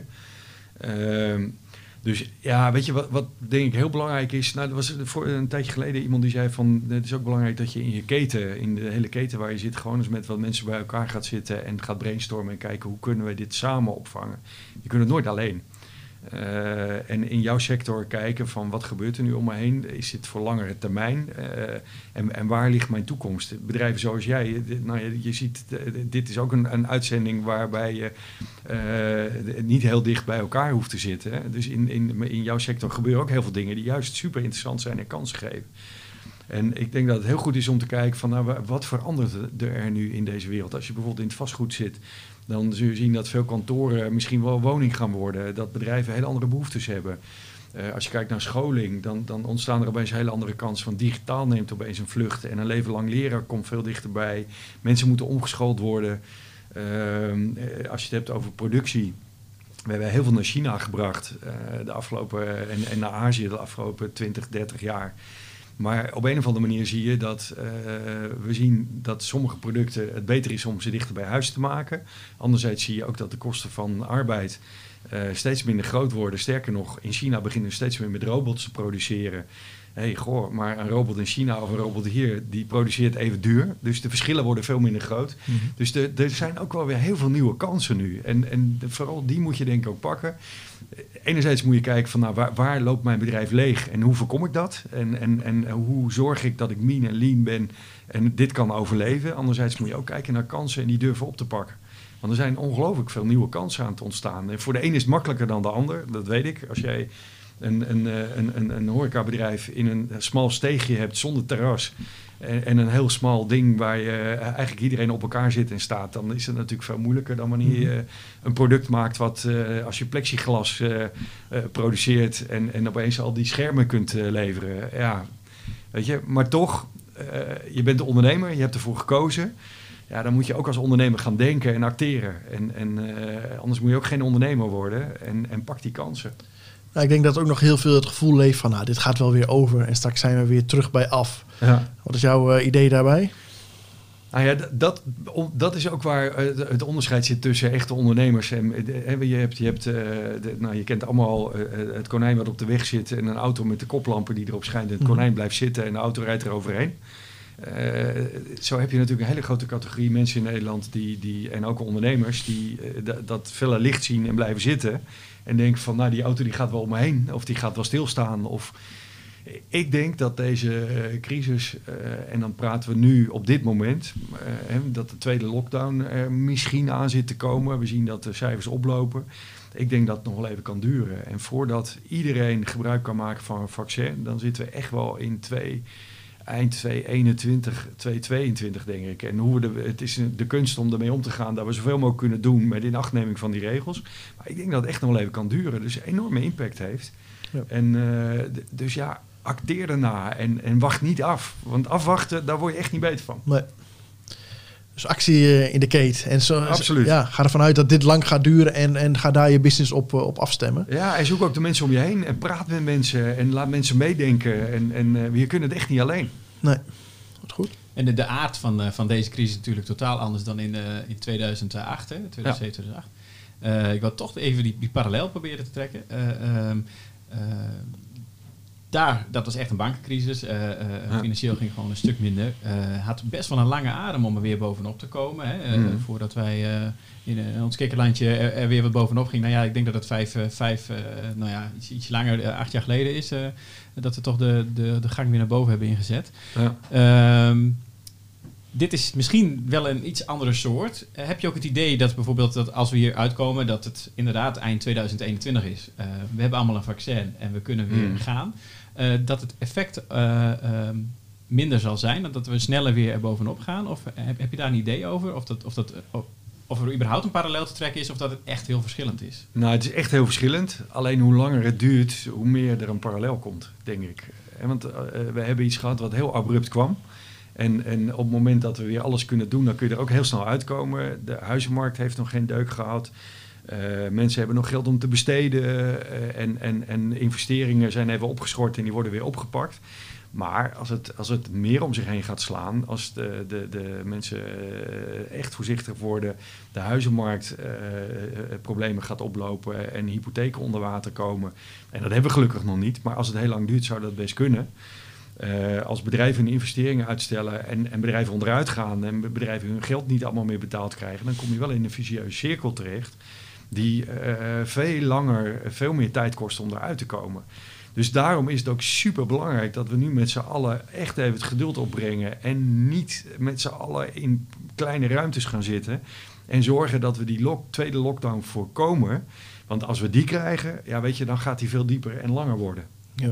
Uh, Dus ja, weet je wat, wat denk ik heel belangrijk is? Nou, er was voor een tijdje geleden iemand die zei van het is ook belangrijk dat je in je keten, in de hele keten waar je zit, gewoon eens met wat mensen bij elkaar gaat zitten en gaat brainstormen en kijken hoe kunnen we dit samen opvangen. Je kunt het nooit alleen. Uh, en in jouw sector kijken van wat gebeurt er nu om me heen? Is dit voor langere termijn? Uh, en, en waar ligt mijn toekomst? Bedrijven zoals jij, nou, je, je ziet, dit is ook een, een uitzending waarbij je uh, niet heel dicht bij elkaar hoeft te zitten. Hè? Dus in, in, in jouw sector gebeuren ook heel veel dingen die juist super interessant zijn en kansen geven. En ik denk dat het heel goed is om te kijken van nou, wat verandert er nu in deze wereld? Als je bijvoorbeeld in het vastgoed zit, dan zul je zien dat veel kantoren misschien wel woning gaan worden. Dat bedrijven hele andere behoeftes hebben. Uh, als je kijkt naar scholing, dan, dan ontstaan er opeens hele andere kansen. Want digitaal neemt opeens een vlucht. En een leven lang leren komt veel dichterbij. Mensen moeten omgeschoold worden. Uh, als je het hebt over productie. We hebben heel veel naar China gebracht. Uh, de afgelopen, en, en naar Azië de afgelopen twintig, dertig jaar. Maar op een of andere manier zie je dat uh, we zien dat sommige producten het beter is om ze dichter bij huis te maken. Anderzijds zie je ook dat de kosten van arbeid uh, steeds minder groot worden. Sterker nog, in China beginnen we steeds meer met robots te produceren. Hé, hey, goh, maar een robot in China of een robot hier, die produceert even duur. Dus de verschillen worden veel minder groot. Mm-hmm. Dus de, er zijn ook wel weer heel veel nieuwe kansen nu. En, en de, vooral die moet je denk ik ook pakken. Enerzijds moet je kijken van nou, waar, waar loopt mijn bedrijf leeg en hoe voorkom ik dat? En, en, en hoe zorg ik dat ik mean en lean ben en dit kan overleven? Anderzijds moet je ook kijken naar kansen en die durven op te pakken. Want er zijn ongelooflijk veel nieuwe kansen aan het ontstaan. En voor de een is het makkelijker dan de ander, dat weet ik. Als jij een, een, een, een, een horecabedrijf in een smal steegje hebt zonder terras en, en een heel smal ding waar je eigenlijk iedereen op elkaar zit en staat, dan is het natuurlijk veel moeilijker dan wanneer je een product maakt wat uh, als je plexiglas uh, uh, produceert en, en opeens al die schermen kunt uh, leveren. Ja, weet je, maar toch, uh, je bent de ondernemer, je hebt ervoor gekozen. Ja, dan moet je ook als ondernemer gaan denken en acteren. En, en uh, anders moet je ook geen ondernemer worden en, en pak die kansen. Ja, ik denk dat ook nog heel veel het gevoel leeft van nou, dit gaat wel weer over en straks zijn we weer terug bij af. Ja. Wat is jouw uh, idee daarbij? Nou ja, d- dat, om- dat is ook waar eh, het onderscheid zit tussen echte ondernemers. En, eh, je, hebt, je, hebt, eh, de, nou, je kent allemaal eh, het konijn wat op de weg zit en een auto met de koplampen die erop schijnt. En het konijn blijft zitten en de auto rijdt er overheen. Uh, zo heb je natuurlijk een hele grote categorie mensen in Nederland die, die, en ook ondernemers die uh, d- dat felle licht zien en blijven zitten. En denken van, nou die auto die gaat wel om me heen of die gaat wel stilstaan. Of, ik denk dat deze uh, crisis, uh, en dan praten we nu op dit moment, uh, hè, dat de tweede lockdown er misschien aan zit te komen. We zien dat de cijfers oplopen. Ik denk dat het nog wel even kan duren. En voordat iedereen gebruik kan maken van een vaccin, dan zitten we echt wel in twee... eind tweeduizend eenentwintig, tweeduizend tweeëntwintig denk ik. En hoe we de, het is de kunst om ermee om te gaan, dat we zoveel mogelijk kunnen doen met inachtneming van die regels. Maar ik denk dat het echt nog wel even kan duren. Dus een enorme impact heeft. Ja. En uh, d- dus ja, acteer erna en, en wacht niet af. Want afwachten, daar word je echt niet beter van. Nee. Dus actie uh, in de keten. En zo, Absoluut. Ja, ga ervan uit dat dit lang gaat duren en, en ga daar je business op, uh, op afstemmen. Ja, en zoek ook de mensen om je heen en praat met mensen en laat mensen meedenken. En, en uh, je kunt het echt niet alleen. Nee, wat goed. En de, de aard van, uh, van deze crisis is natuurlijk totaal anders dan in, uh, in tweeduizend acht, hè, tweeduizend zeven, tweeduizend acht. Uh, ik wil toch even die, die parallel proberen te trekken. Uh, um, uh, daar, dat was echt een bankencrisis. Uh, uh, ja. Financieel ging gewoon een stuk minder. Uh, had best wel een lange adem om er weer bovenop te komen. Hè, uh, mm. Voordat wij uh, in, in ons kikkerlandje er, er weer wat bovenop ging. Nou ja, ik denk dat het vijf, uh, vijf uh, nou ja, iets, iets langer, uh, acht jaar geleden is. Uh, dat we toch de, de, de gang weer naar boven hebben ingezet. Ja. Um, dit is misschien wel een iets andere soort. Uh, heb je ook het idee dat bijvoorbeeld dat als we hier uitkomen, dat het inderdaad eind tweeduizend eenentwintig is. Uh, we hebben allemaal een vaccin en we kunnen weer mm. gaan. Uh, dat het effect uh, um, minder zal zijn, dat we sneller weer er bovenop gaan? Of heb, heb je daar een idee over? Of, dat, of, dat, of, of er überhaupt een parallel te trekken is, of dat het echt heel verschillend is? Nou, het is echt heel verschillend. Alleen hoe langer het duurt, hoe meer er een parallel komt, denk ik. En want uh, we hebben iets gehad wat heel abrupt kwam. En, en op het moment dat we weer alles kunnen doen, dan kun je er ook heel snel uitkomen. De huizenmarkt heeft nog geen deuk gehad. Uh, mensen hebben nog geld om te besteden uh, en, en, en investeringen zijn even opgeschort en die worden weer opgepakt. Maar als het, als het meer om zich heen gaat slaan, als de, de, de mensen uh, echt voorzichtig worden, de huizenmarkt uh, uh, problemen gaat oplopen en hypotheken onder water komen. En dat hebben we gelukkig nog niet, maar als het heel lang duurt zou dat best kunnen. Uh, als bedrijven hun investeringen uitstellen en, en bedrijven onderuit gaan en bedrijven hun geld niet allemaal meer betaald krijgen, dan kom je wel in een vicieuze cirkel terecht die uh, veel langer, veel meer tijd kost om eruit te komen. Dus daarom is het ook super belangrijk dat we nu met z'n allen echt even het geduld opbrengen en niet met z'n allen in kleine ruimtes gaan zitten en zorgen dat we die lock, tweede lockdown voorkomen. Want als we die krijgen, ja, weet je, dan gaat die veel dieper en langer worden. Ja.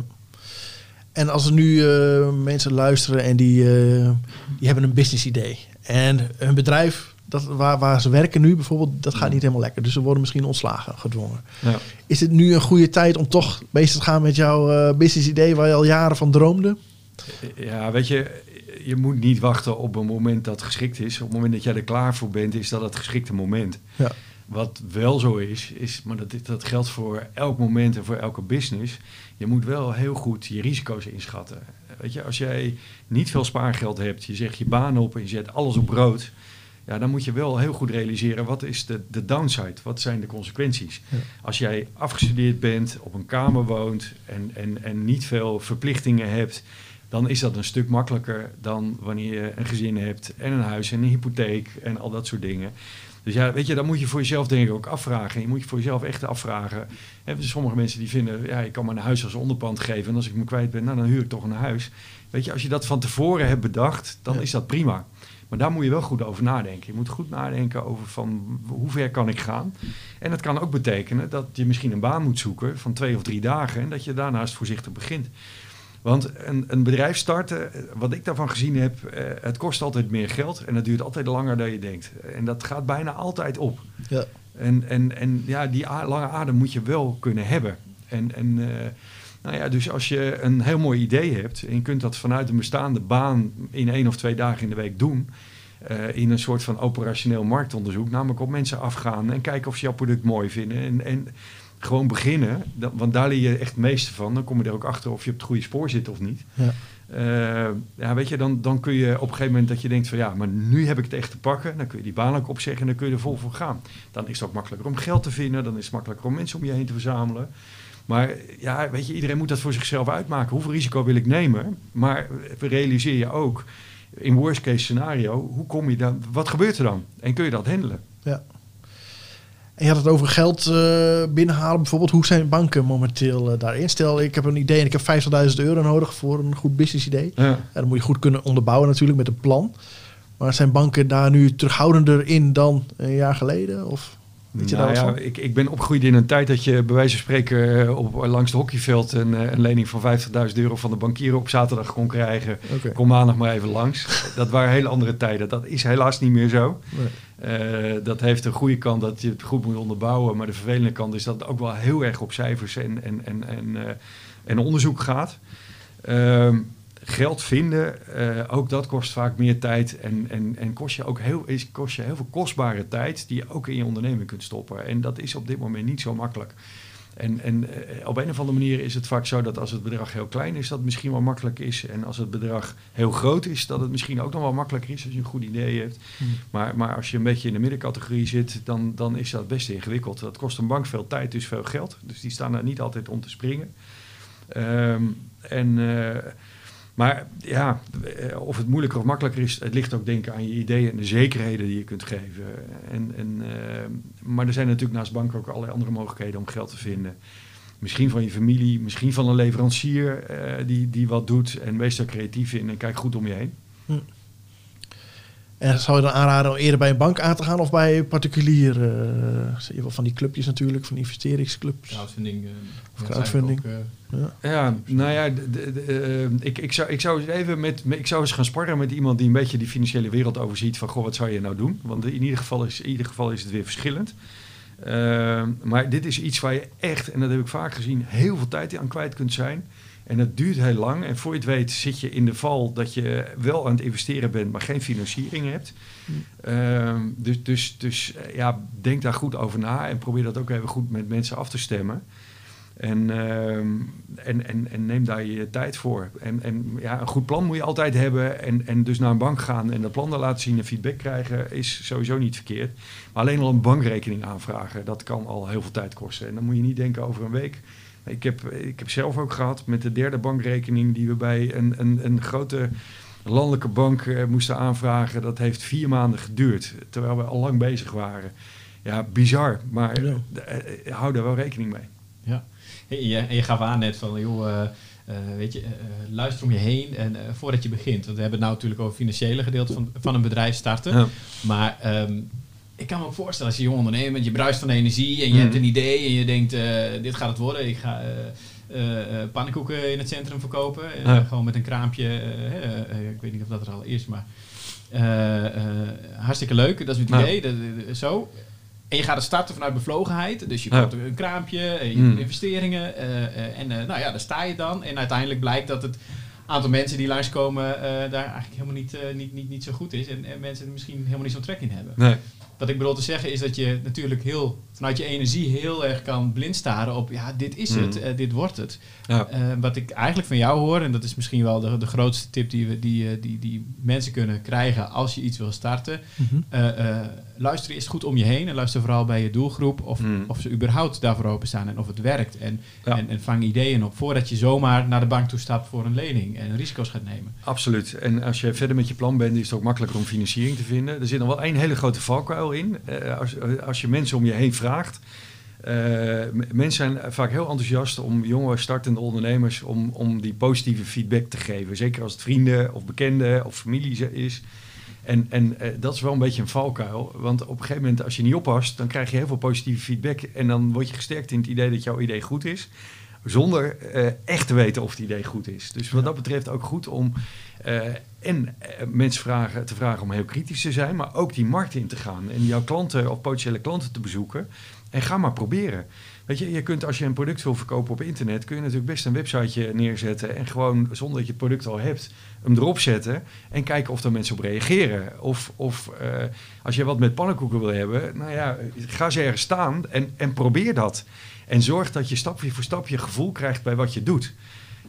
En als er nu uh, mensen luisteren en die, uh, die hebben een business idee en hun bedrijf dat, waar, waar ze werken nu bijvoorbeeld, dat gaat niet helemaal lekker. Dus ze worden misschien ontslagen gedwongen. Ja. Is het nu een goede tijd om toch bezig te gaan met jouw uh, business idee waar je al jaren van droomde? Ja, weet je, je moet niet wachten op een moment dat geschikt is. Op het moment dat jij er klaar voor bent, is dat het geschikte moment. Ja. Wat wel zo is, is, maar dat, dat geldt voor elk moment en voor elke business. Je moet wel heel goed je risico's inschatten. Weet je, als jij niet veel spaargeld hebt, je zegt je baan op en je zet alles op rood. Ja, dan moet je wel heel goed realiseren, wat is de, de downside? Wat zijn de consequenties? Ja. Als jij afgestudeerd bent, op een kamer woont en, en, en niet veel verplichtingen hebt, dan is dat een stuk makkelijker dan wanneer je een gezin hebt en een huis en een hypotheek en al dat soort dingen. Dus ja, weet je, dan moet je voor jezelf denk ik ook afvragen. Je moet je voor jezelf echt afvragen. He, sommige mensen die vinden, ja, ik kan maar een huis als onderpand geven en als ik me kwijt ben, nou, dan huur ik toch een huis. Weet je, als je dat van tevoren hebt bedacht, dan ja. is dat prima. Maar daar moet je wel goed over nadenken. Je moet goed nadenken over van hoe ver kan ik gaan. En dat kan ook betekenen dat je misschien een baan moet zoeken van twee of drie dagen en dat je daarnaast voorzichtig begint. Want een, een bedrijf starten, wat ik daarvan gezien heb, eh, het kost altijd meer geld en het duurt altijd langer dan je denkt. En dat gaat bijna altijd op. Ja. En, en, en ja, die a- lange adem moet je wel kunnen hebben. En, en uh, nou ja, dus als je een heel mooi idee hebt en je kunt dat vanuit een bestaande baan in één of twee dagen in de week doen, uh, in een soort van operationeel marktonderzoek, namelijk op mensen afgaan en kijken of ze jouw product mooi vinden en, en gewoon beginnen, want daar leer je echt het meeste van. Dan kom je er ook achter of je op het goede spoor zit of niet. Ja. Uh, ja, weet je, dan, dan kun je op een gegeven moment dat je denkt van ja, maar nu heb ik het echt te pakken. Dan kun je die baan ook opzeggen en dan kun je er vol voor gaan. Dan is het ook makkelijker om geld te vinden. Dan is het makkelijker om mensen om je heen te verzamelen. Maar ja, weet je, iedereen moet dat voor zichzelf uitmaken. Hoeveel risico wil ik nemen? Maar realiseer je ook, in worst case scenario, hoe kom je dan, wat gebeurt er dan? En kun je dat handelen? Ja. En je had het over geld uh, binnenhalen bijvoorbeeld. Hoe zijn banken momenteel uh, daarin? Stel, ik heb een idee en ik heb vijftigduizend euro nodig voor een goed business idee. Ja. Ja, dan moet je goed kunnen onderbouwen natuurlijk met een plan. Maar zijn banken daar nu terughoudender in dan een jaar geleden? Of weet je nou daar ja, wat van? ik, ik ben opgegroeid in een tijd dat je bij wijze van spreken op, langs het hockeyveld een, een lening van vijftigduizend euro van de bankier op zaterdag kon krijgen. Okay. Kom maandag maar even langs. Dat waren hele andere tijden. Dat is helaas niet meer zo. Nee. Uh, dat heeft een goede kant dat je het goed moet onderbouwen. Maar de vervelende kant is dat het ook wel heel erg op cijfers en, en, en, en, uh, en onderzoek gaat. Uh, geld vinden, uh, ook dat kost vaak meer tijd. En, en, en kost, je ook heel, is, kost je heel veel kostbare tijd die je ook in je onderneming kunt stoppen. En dat is op dit moment niet zo makkelijk. En, en uh, op een of andere manier is het vaak zo dat als het bedrag heel klein is, dat het misschien wel makkelijk is. En als het bedrag heel groot is, dat het misschien ook nog wel makkelijker is als je een goed idee hebt. Hmm. Maar, maar als je een beetje in de middencategorie zit, dan, dan is dat best ingewikkeld. Dat kost een bank veel tijd, dus veel geld. Dus die staan daar niet altijd om te springen. Um, en... Uh, Maar ja, of het moeilijker of makkelijker is, het ligt ook denk ik aan je ideeën en de zekerheden die je kunt geven. En, en, uh, maar er zijn natuurlijk naast banken ook allerlei andere mogelijkheden om geld te vinden. Misschien van je familie, misschien van een leverancier uh, die, die wat doet. En wees daar creatief in en kijk goed om je heen. Hm. En zou je dan aanraden om eerder bij een bank aan te gaan of bij particulier? Uh, van die clubjes natuurlijk, van investeringsclubs. Crowdfunding. Uh, of crowdfunding. Ook, uh, ja. ja, nou ja, de, de, de, uh, ik, ik, zou, ik zou eens even met, met, ik zou eens gaan sparren met iemand die een beetje die financiële wereld overziet. Van, goh, wat zou je nou doen? Want in ieder geval is, in ieder geval is het weer verschillend. Uh, maar dit is iets waar je echt, en dat heb ik vaak gezien, heel veel tijd aan kwijt kunt zijn. En dat duurt heel lang. En voor je het weet zit je in de val dat je wel aan het investeren bent, maar geen financiering hebt. Mm. Uh, dus dus, dus ja, denk daar goed over na en probeer dat ook even goed met mensen af te stemmen. En, uh, en, en, en neem daar je tijd voor. En, en ja, een goed plan moet je altijd hebben. En, en dus naar een bank gaan en dat plan daar laten zien en feedback krijgen is sowieso niet verkeerd. Maar alleen al een bankrekening aanvragen, dat kan al heel veel tijd kosten. En dan moet je niet denken over een week. Ik heb, ik heb zelf ook gehad met de derde bankrekening die we bij een, een, een grote landelijke bank uh, moesten aanvragen. Dat heeft vier maanden geduurd, terwijl we al lang bezig waren. Ja, bizar, maar ja. uh, hou daar wel rekening mee. Ja, en je, en je gaf aan net van, joh, uh, uh, weet je, uh, luister om je heen en uh, voordat je begint. Want we hebben het nou natuurlijk over het financiële gedeelte van, van een bedrijf starten. Ja. Maar... Um, ik kan me ook voorstellen, als je jong ondernemer bent, je bruist van de energie en je mm. hebt een idee en je denkt, uh, dit gaat het worden. Ik ga uh, uh, pannenkoeken in het centrum verkopen. Uh, ja. Gewoon met een kraampje. Uh, uh, uh, ik weet niet of dat er al is, maar uh, uh, hartstikke leuk. Dat is het ja. idee. Dat, uh, zo. En je gaat het starten vanuit bevlogenheid. Dus je koopt ja. een kraampje, je mm. doet investeringen. Uh, uh, en uh, nou ja, daar sta je dan. En uiteindelijk blijkt dat het aantal mensen die langskomen uh, daar eigenlijk helemaal niet, uh, niet, niet, niet zo goed is. En, en mensen er misschien helemaal niet zo'n trek in hebben. Nee. Wat ik bedoel te zeggen is dat je natuurlijk heel vanuit je energie heel erg kan blind staren op, ja, dit is het, mm. uh, dit wordt het. Ja. Uh, wat ik eigenlijk van jou hoor, en dat is misschien wel de, de grootste tip die, we, die, uh, die, die mensen kunnen krijgen als je iets wil starten. Mm-hmm. Uh, uh, luister eerst goed om je heen en luister vooral bij je doelgroep of, mm. of ze überhaupt daarvoor openstaan en of het werkt. En, ja. en, en vang ideeën op voordat je zomaar naar de bank toe stapt voor een lening en risico's gaat nemen. Absoluut. En als je verder met je plan bent, is het ook makkelijker om financiering te vinden. Er zit nog wel één hele grote valkuil in. Uh, als, als je mensen om je heen vraagt. Uh, mensen zijn vaak heel enthousiast om jonge startende ondernemers om, om die positieve feedback te geven. Zeker als het vrienden of bekenden of familie is. En, en uh, dat is wel een beetje een valkuil. Want op een gegeven moment, als je niet oppast, dan krijg je heel veel positieve feedback. En dan word je gesterkt in het idee dat jouw idee goed is. Zonder uh, echt te weten of het idee goed is. Dus wat dat betreft ook goed om uh, en uh, mensen vragen, te vragen om heel kritisch te zijn. Maar ook die markt in te gaan. En jouw klanten of potentiële klanten te bezoeken. En ga maar proberen. Weet je, je kunt als je een product wil verkopen op internet, kun je natuurlijk best een websiteje neerzetten en gewoon, zonder dat je het product al hebt, hem erop zetten en kijken of er mensen op reageren. Of, of uh, als je wat met pannenkoeken wil hebben, nou ja, ga ze ergens staan en, en probeer dat. En zorg dat je stapje voor stapje gevoel krijgt bij wat je doet.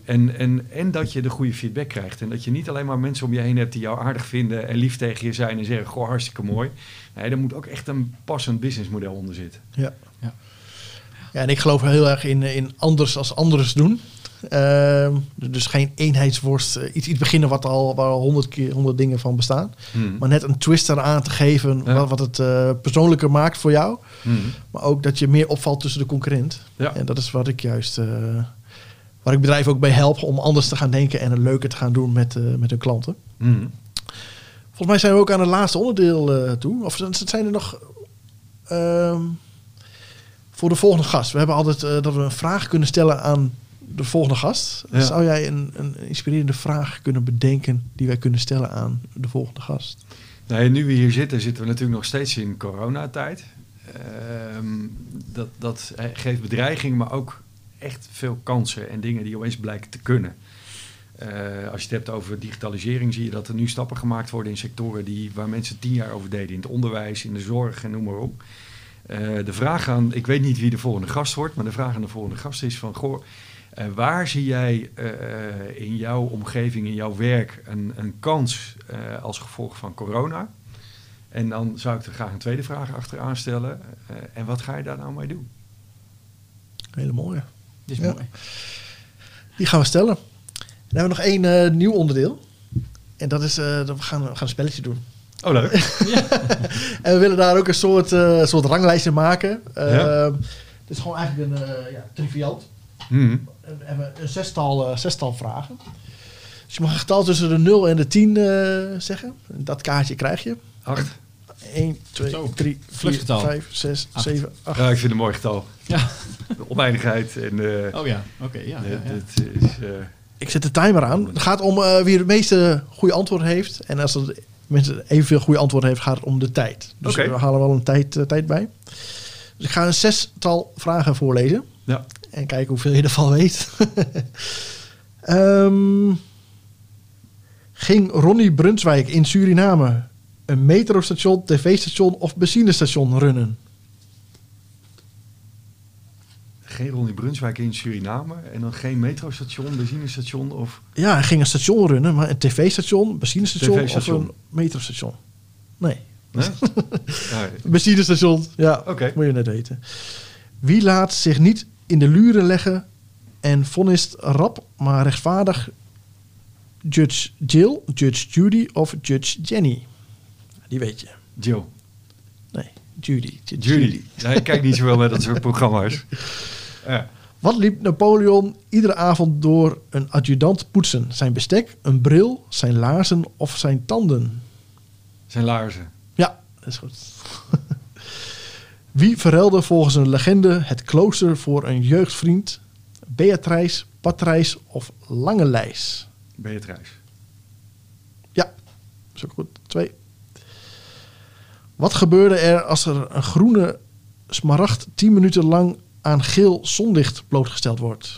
En, en, en dat je de goede feedback krijgt. En dat je niet alleen maar mensen om je heen hebt die jou aardig vinden en lief tegen je zijn en zeggen, goh, hartstikke mooi. Nee, er moet ook echt een passend businessmodel onder zitten. Ja. Ja. Ja, en ik geloof heel erg in, in anders als anders doen. Uh, dus geen eenheidsworst, uh, iets, iets beginnen wat al, waar al honderd keer honderd dingen van bestaan. Hmm. Maar net een twist eraan te geven, ja. wat, wat het uh, persoonlijker maakt voor jou. Hmm. Maar ook dat je meer opvalt tussen de concurrent. Ja. En dat is wat ik juist, uh, waar ik bedrijven ook bij help om anders te gaan denken en het leuker te gaan doen met, uh, met hun klanten. Hmm. Volgens mij zijn we ook aan het laatste onderdeel uh, toe. Of zijn er nog uh, voor de volgende gast? We hebben altijd uh, dat we een vraag kunnen stellen aan de volgende gast. Ja. Zou jij een, een inspirerende vraag kunnen bedenken die wij kunnen stellen aan de volgende gast? Nou, nu we hier zitten, zitten we natuurlijk nog steeds in coronatijd. Um, dat, dat geeft bedreiging, maar ook echt veel kansen en dingen die opeens blijken te kunnen. Uh, als je het hebt over digitalisering, zie je dat er nu stappen gemaakt worden in sectoren die, waar mensen tien jaar over deden. In het onderwijs, in de zorg en noem maar op. Uh, de vraag aan, ik weet niet wie de volgende gast wordt, maar de vraag aan de volgende gast is van, goh, Uh, waar zie jij uh, in jouw omgeving, in jouw werk, een, een kans uh, als gevolg van corona? En dan zou ik er graag een tweede vraag achteraan stellen. Uh, en wat ga je daar nou mee doen? Hele mooie. Die is ja. mooi. Die gaan we stellen. Dan hebben we nog één uh, nieuw onderdeel. En dat is, uh, dat we gaan, we gaan een spelletje doen. Oh, leuk. Ja. En we willen daar ook een soort, uh, soort ranglijst in maken. Uh, ja. Het is gewoon eigenlijk een uh, ja, triviant. Mm-hmm. We hebben een zestal, uh, zestal vragen. Dus je mag een getal tussen de nul en de tien uh, zeggen. Dat kaartje krijg je. acht. één, twee, drie, vier, vijf, zes, zeven, acht. Ja, ik vind het een mooi getal. Ja. De oneindigheid. En, uh, oh ja, oké. Okay, ja, ja, ja. Het is, uh, ik zet de timer aan. Het gaat om uh, wie het meeste goede antwoorden heeft. En als er mensen evenveel goede antwoorden heeft, gaat het om de tijd. Dus okay. we halen wel een tijd, uh, tijd bij. Dus ik ga een zestal vragen voorlezen. Ja. En kijken hoeveel je ervan weet. um, ging Ronnie Brunswijk in Suriname een metrostation, tv-station of benzinestation runnen? Geen Ronnie Brunswijk in Suriname en dan geen metrostation, benzinestation of... Ja, hij ging een station runnen, maar een tv-station, benzinestation of een metrostation? Nee. Nee? Ja. Benzinestation, ja, okay. Moet je net weten. Wie laat zich niet in de luren leggen en vonnist rap, maar rechtvaardig Judge Jill, Judge Judy of Judge Jenny? Die weet je. Jill. Nee, Judy. Judy. Judy. Ja, ik kijk niet zoveel met dat soort programma's. Ja. Wat liep Napoleon iedere avond door een adjudant poetsen? Zijn bestek, een bril, zijn laarzen of zijn tanden? Zijn laarzen. Ja, dat is goed. Wie verruilde volgens een legende het klooster voor een jeugdvriend? Beatrice, Patrijs of Langelijs? Beatrice. Ja, dat is ook goed. Twee. Wat gebeurde er als er een groene smaragd tien minuten lang aan geel zonlicht blootgesteld wordt?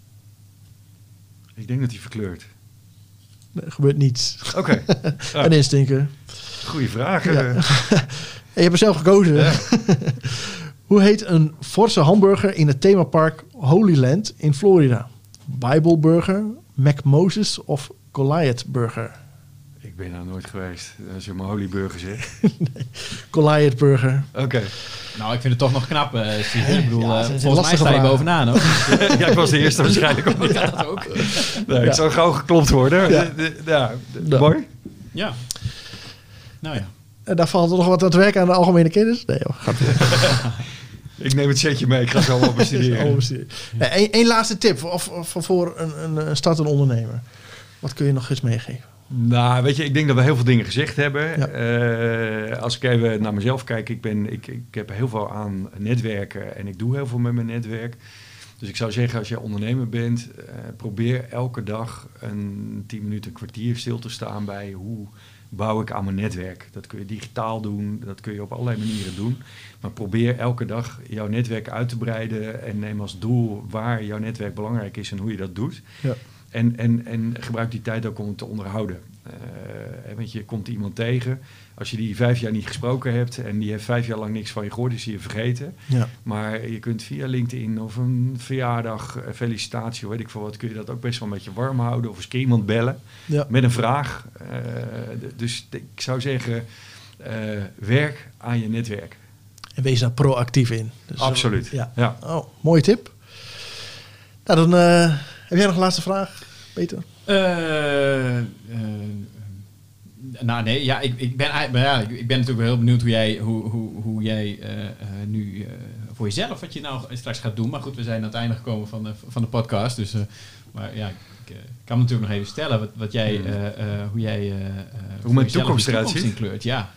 Ik denk dat hij verkleurt. Nee, er gebeurt niets. Oké. Okay. Ah. Een instinker. Goeie vraag. Ja. En je hebt er zelf gekozen. Ja. Hoe heet een forse hamburger in het themapark Holy Land in Florida? Bible Burger, McMoses of Goliath Burger? Ik ben daar nooit geweest. Als je maar Holy Burger zegt. Nee, Goliath Burger. Oké. Okay. Nou, ik vind het toch nog knap, uh, Steve. Ik bedoel, ja, uh, volgens mij sta je vraag. bovenaan, hoor. Ja, ik was de eerste waarschijnlijk ook niet. Ja, dat ook. Nee, ja. Ik zou gauw geklopt worden. Ja. De, de, ja. Ja. Mooi. Ja. Nou ja. En daar valt er nog wat aan het werken aan de algemene kennis? Nee joh, gaat Ik neem het setje mee, ik ga het allemaal bestuderen. Nee, Eén laatste tip of, of, voor een, een, een startende ondernemer. Wat kun je nog eens meegeven? Nou, weet je, ik denk dat we heel veel dingen gezegd hebben. Ja. Uh, als ik even naar mezelf kijk, ik, ben, ik, ik heb heel veel aan netwerken en ik doe heel veel met mijn netwerk. Dus ik zou zeggen, als jij ondernemer bent, uh, probeer elke dag een tien minuten, een kwartier stil te staan bij hoe bouw ik aan mijn netwerk. Dat kun je digitaal doen, dat kun je op allerlei manieren doen. Maar probeer elke dag jouw netwerk uit te breiden en neem als doel waar jouw netwerk belangrijk is en hoe je dat doet. Ja. En, en, en gebruik die tijd ook om het te onderhouden. Uh, we Want je komt iemand tegen. Als je die vijf jaar niet gesproken hebt en die heeft vijf jaar lang niks van je gehoord, is je vergeten. Ja. Maar je kunt via LinkedIn of een verjaardag, uh, felicitatie, weet ik veel wat, kun je dat ook best wel een beetje warm houden. Of eens iemand bellen Ja. met een vraag. Uh, d- dus d- ik zou zeggen, uh, werk aan je netwerk. En wees daar proactief in. Dus, Absoluut. uh, ja. Ja. Oh, mooie tip. Nou, dan uh, heb jij nog een laatste vraag, Peter? Uh, uh, nou nee, ja, ik, ik, ben, eigenlijk- ja, ik, ik ben natuurlijk wel heel benieuwd hoe jij, hoe, hoe, hoe jij uh, uh, nu uh, voor jezelf, wat je nou straks gaat doen. Maar goed, we zijn aan het einde gekomen van de, van de podcast. Dus, uh, maar ja, ik uh, kan me natuurlijk nog even stellen wat, wat jij, uh, uh, hoe jij uh, Hoe mijn toekomst eruit ziet. inkleurt. Ja,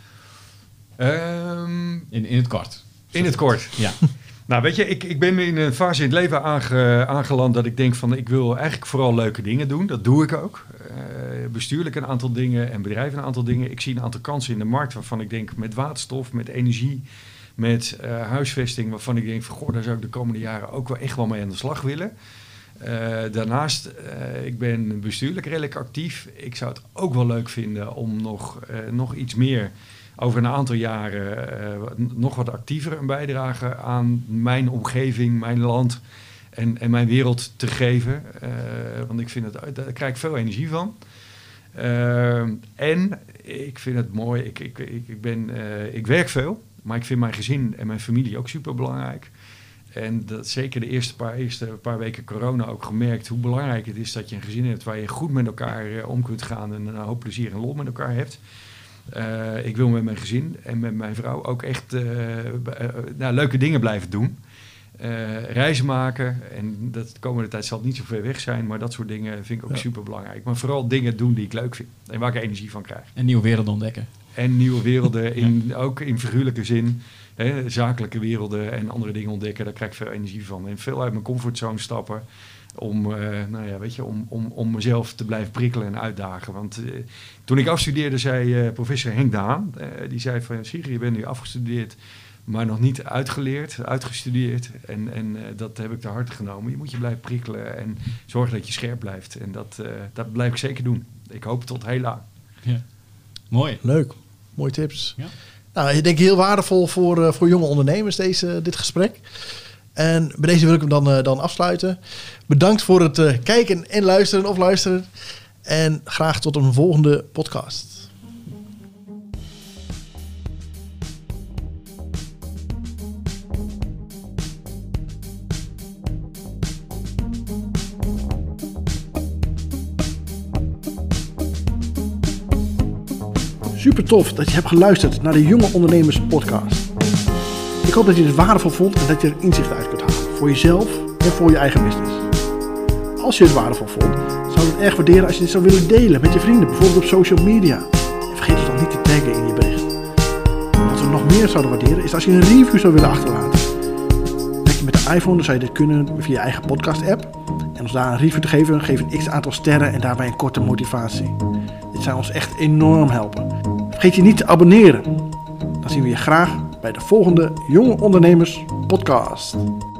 Um, in, in het kort. in het kort. Ja. Nou, weet je, ik, ik ben in een fase in het leven aange, aangeland dat ik denk van, ik wil eigenlijk vooral leuke dingen doen. Dat doe ik ook. Uh, bestuurlijk een aantal dingen en bedrijven een aantal dingen. Ik zie een aantal kansen in de markt waarvan ik denk met waterstof, met energie, met uh, huisvesting, waarvan ik denk van, goh, daar zou ik de komende jaren ook wel echt wel mee aan de slag willen. Uh, daarnaast, uh, ik ben bestuurlijk redelijk actief. Ik zou het ook wel leuk vinden om nog, uh, nog iets meer over een aantal jaren uh, nog wat actiever een bijdrage aan mijn omgeving, mijn land en, en mijn wereld te geven. Uh, want ik vind het, daar krijg ik veel energie van. Uh, en ik vind het mooi, ik, ik, ik, ik, ben, uh, ik werk veel, maar ik vind mijn gezin en mijn familie ook super belangrijk. En dat zeker de eerste paar, eerste paar weken corona ook gemerkt hoe belangrijk het is dat je een gezin hebt waar je goed met elkaar uh, om kunt gaan en een hoop plezier en lol met elkaar hebt. Uh, ik wil met mijn gezin en met mijn vrouw ook echt uh, uh, nou, leuke dingen blijven doen. Uh, reizen maken. En dat de komende tijd zal het niet zo ver weg zijn. Maar dat soort dingen vind ik ook ja. super belangrijk. Maar vooral dingen doen die ik leuk vind. En waar ik energie van krijg. En nieuwe werelden ontdekken. En nieuwe werelden, in, ja. ook in figuurlijke zin. Hè, zakelijke werelden en andere dingen ontdekken. Daar krijg ik veel energie van. En veel uit mijn comfortzone stappen. Om, uh, nou ja, weet je, om, om, om mezelf te blijven prikkelen en uitdagen. Want uh, toen ik afstudeerde, zei uh, professor Henk Daan. Uh, die zei van, Sigrid, je bent nu afgestudeerd, maar nog niet uitgeleerd, uitgestudeerd. En, en uh, dat heb ik te harte genomen. Je moet je blijven prikkelen en zorgen dat je scherp blijft. En dat, uh, dat blijf ik zeker doen. Ik hoop tot heel lang. Ja. Mooi. Leuk. Mooie tips. Ja. Nou, ik denk heel waardevol voor, uh, voor jonge ondernemers deze, dit gesprek. En bij deze wil ik hem dan, uh, dan afsluiten. Bedankt voor het uh, kijken en luisteren of luisteren. En graag tot een volgende podcast. Super tof dat je hebt geluisterd naar de Jonge Ondernemers podcast. Ik hoop dat je het waardevol vond en dat je er inzichten uit kunt halen. Voor jezelf en voor je eigen business. Als je het waardevol vond, zou ik het erg waarderen als je dit zou willen delen met je vrienden. Bijvoorbeeld op social media. En vergeet het dan niet te taggen in je bericht. En wat we nog meer zouden waarderen is als je een review zou willen achterlaten. Werk je met de iPhone, dan zou je dit kunnen via je eigen podcast app. En ons daar een review te geven, geef een x aantal sterren en daarbij een korte motivatie. Dit zou ons echt enorm helpen. Vergeet je niet te abonneren. Dan zien we je graag bij de volgende Jonge Ondernemers podcast.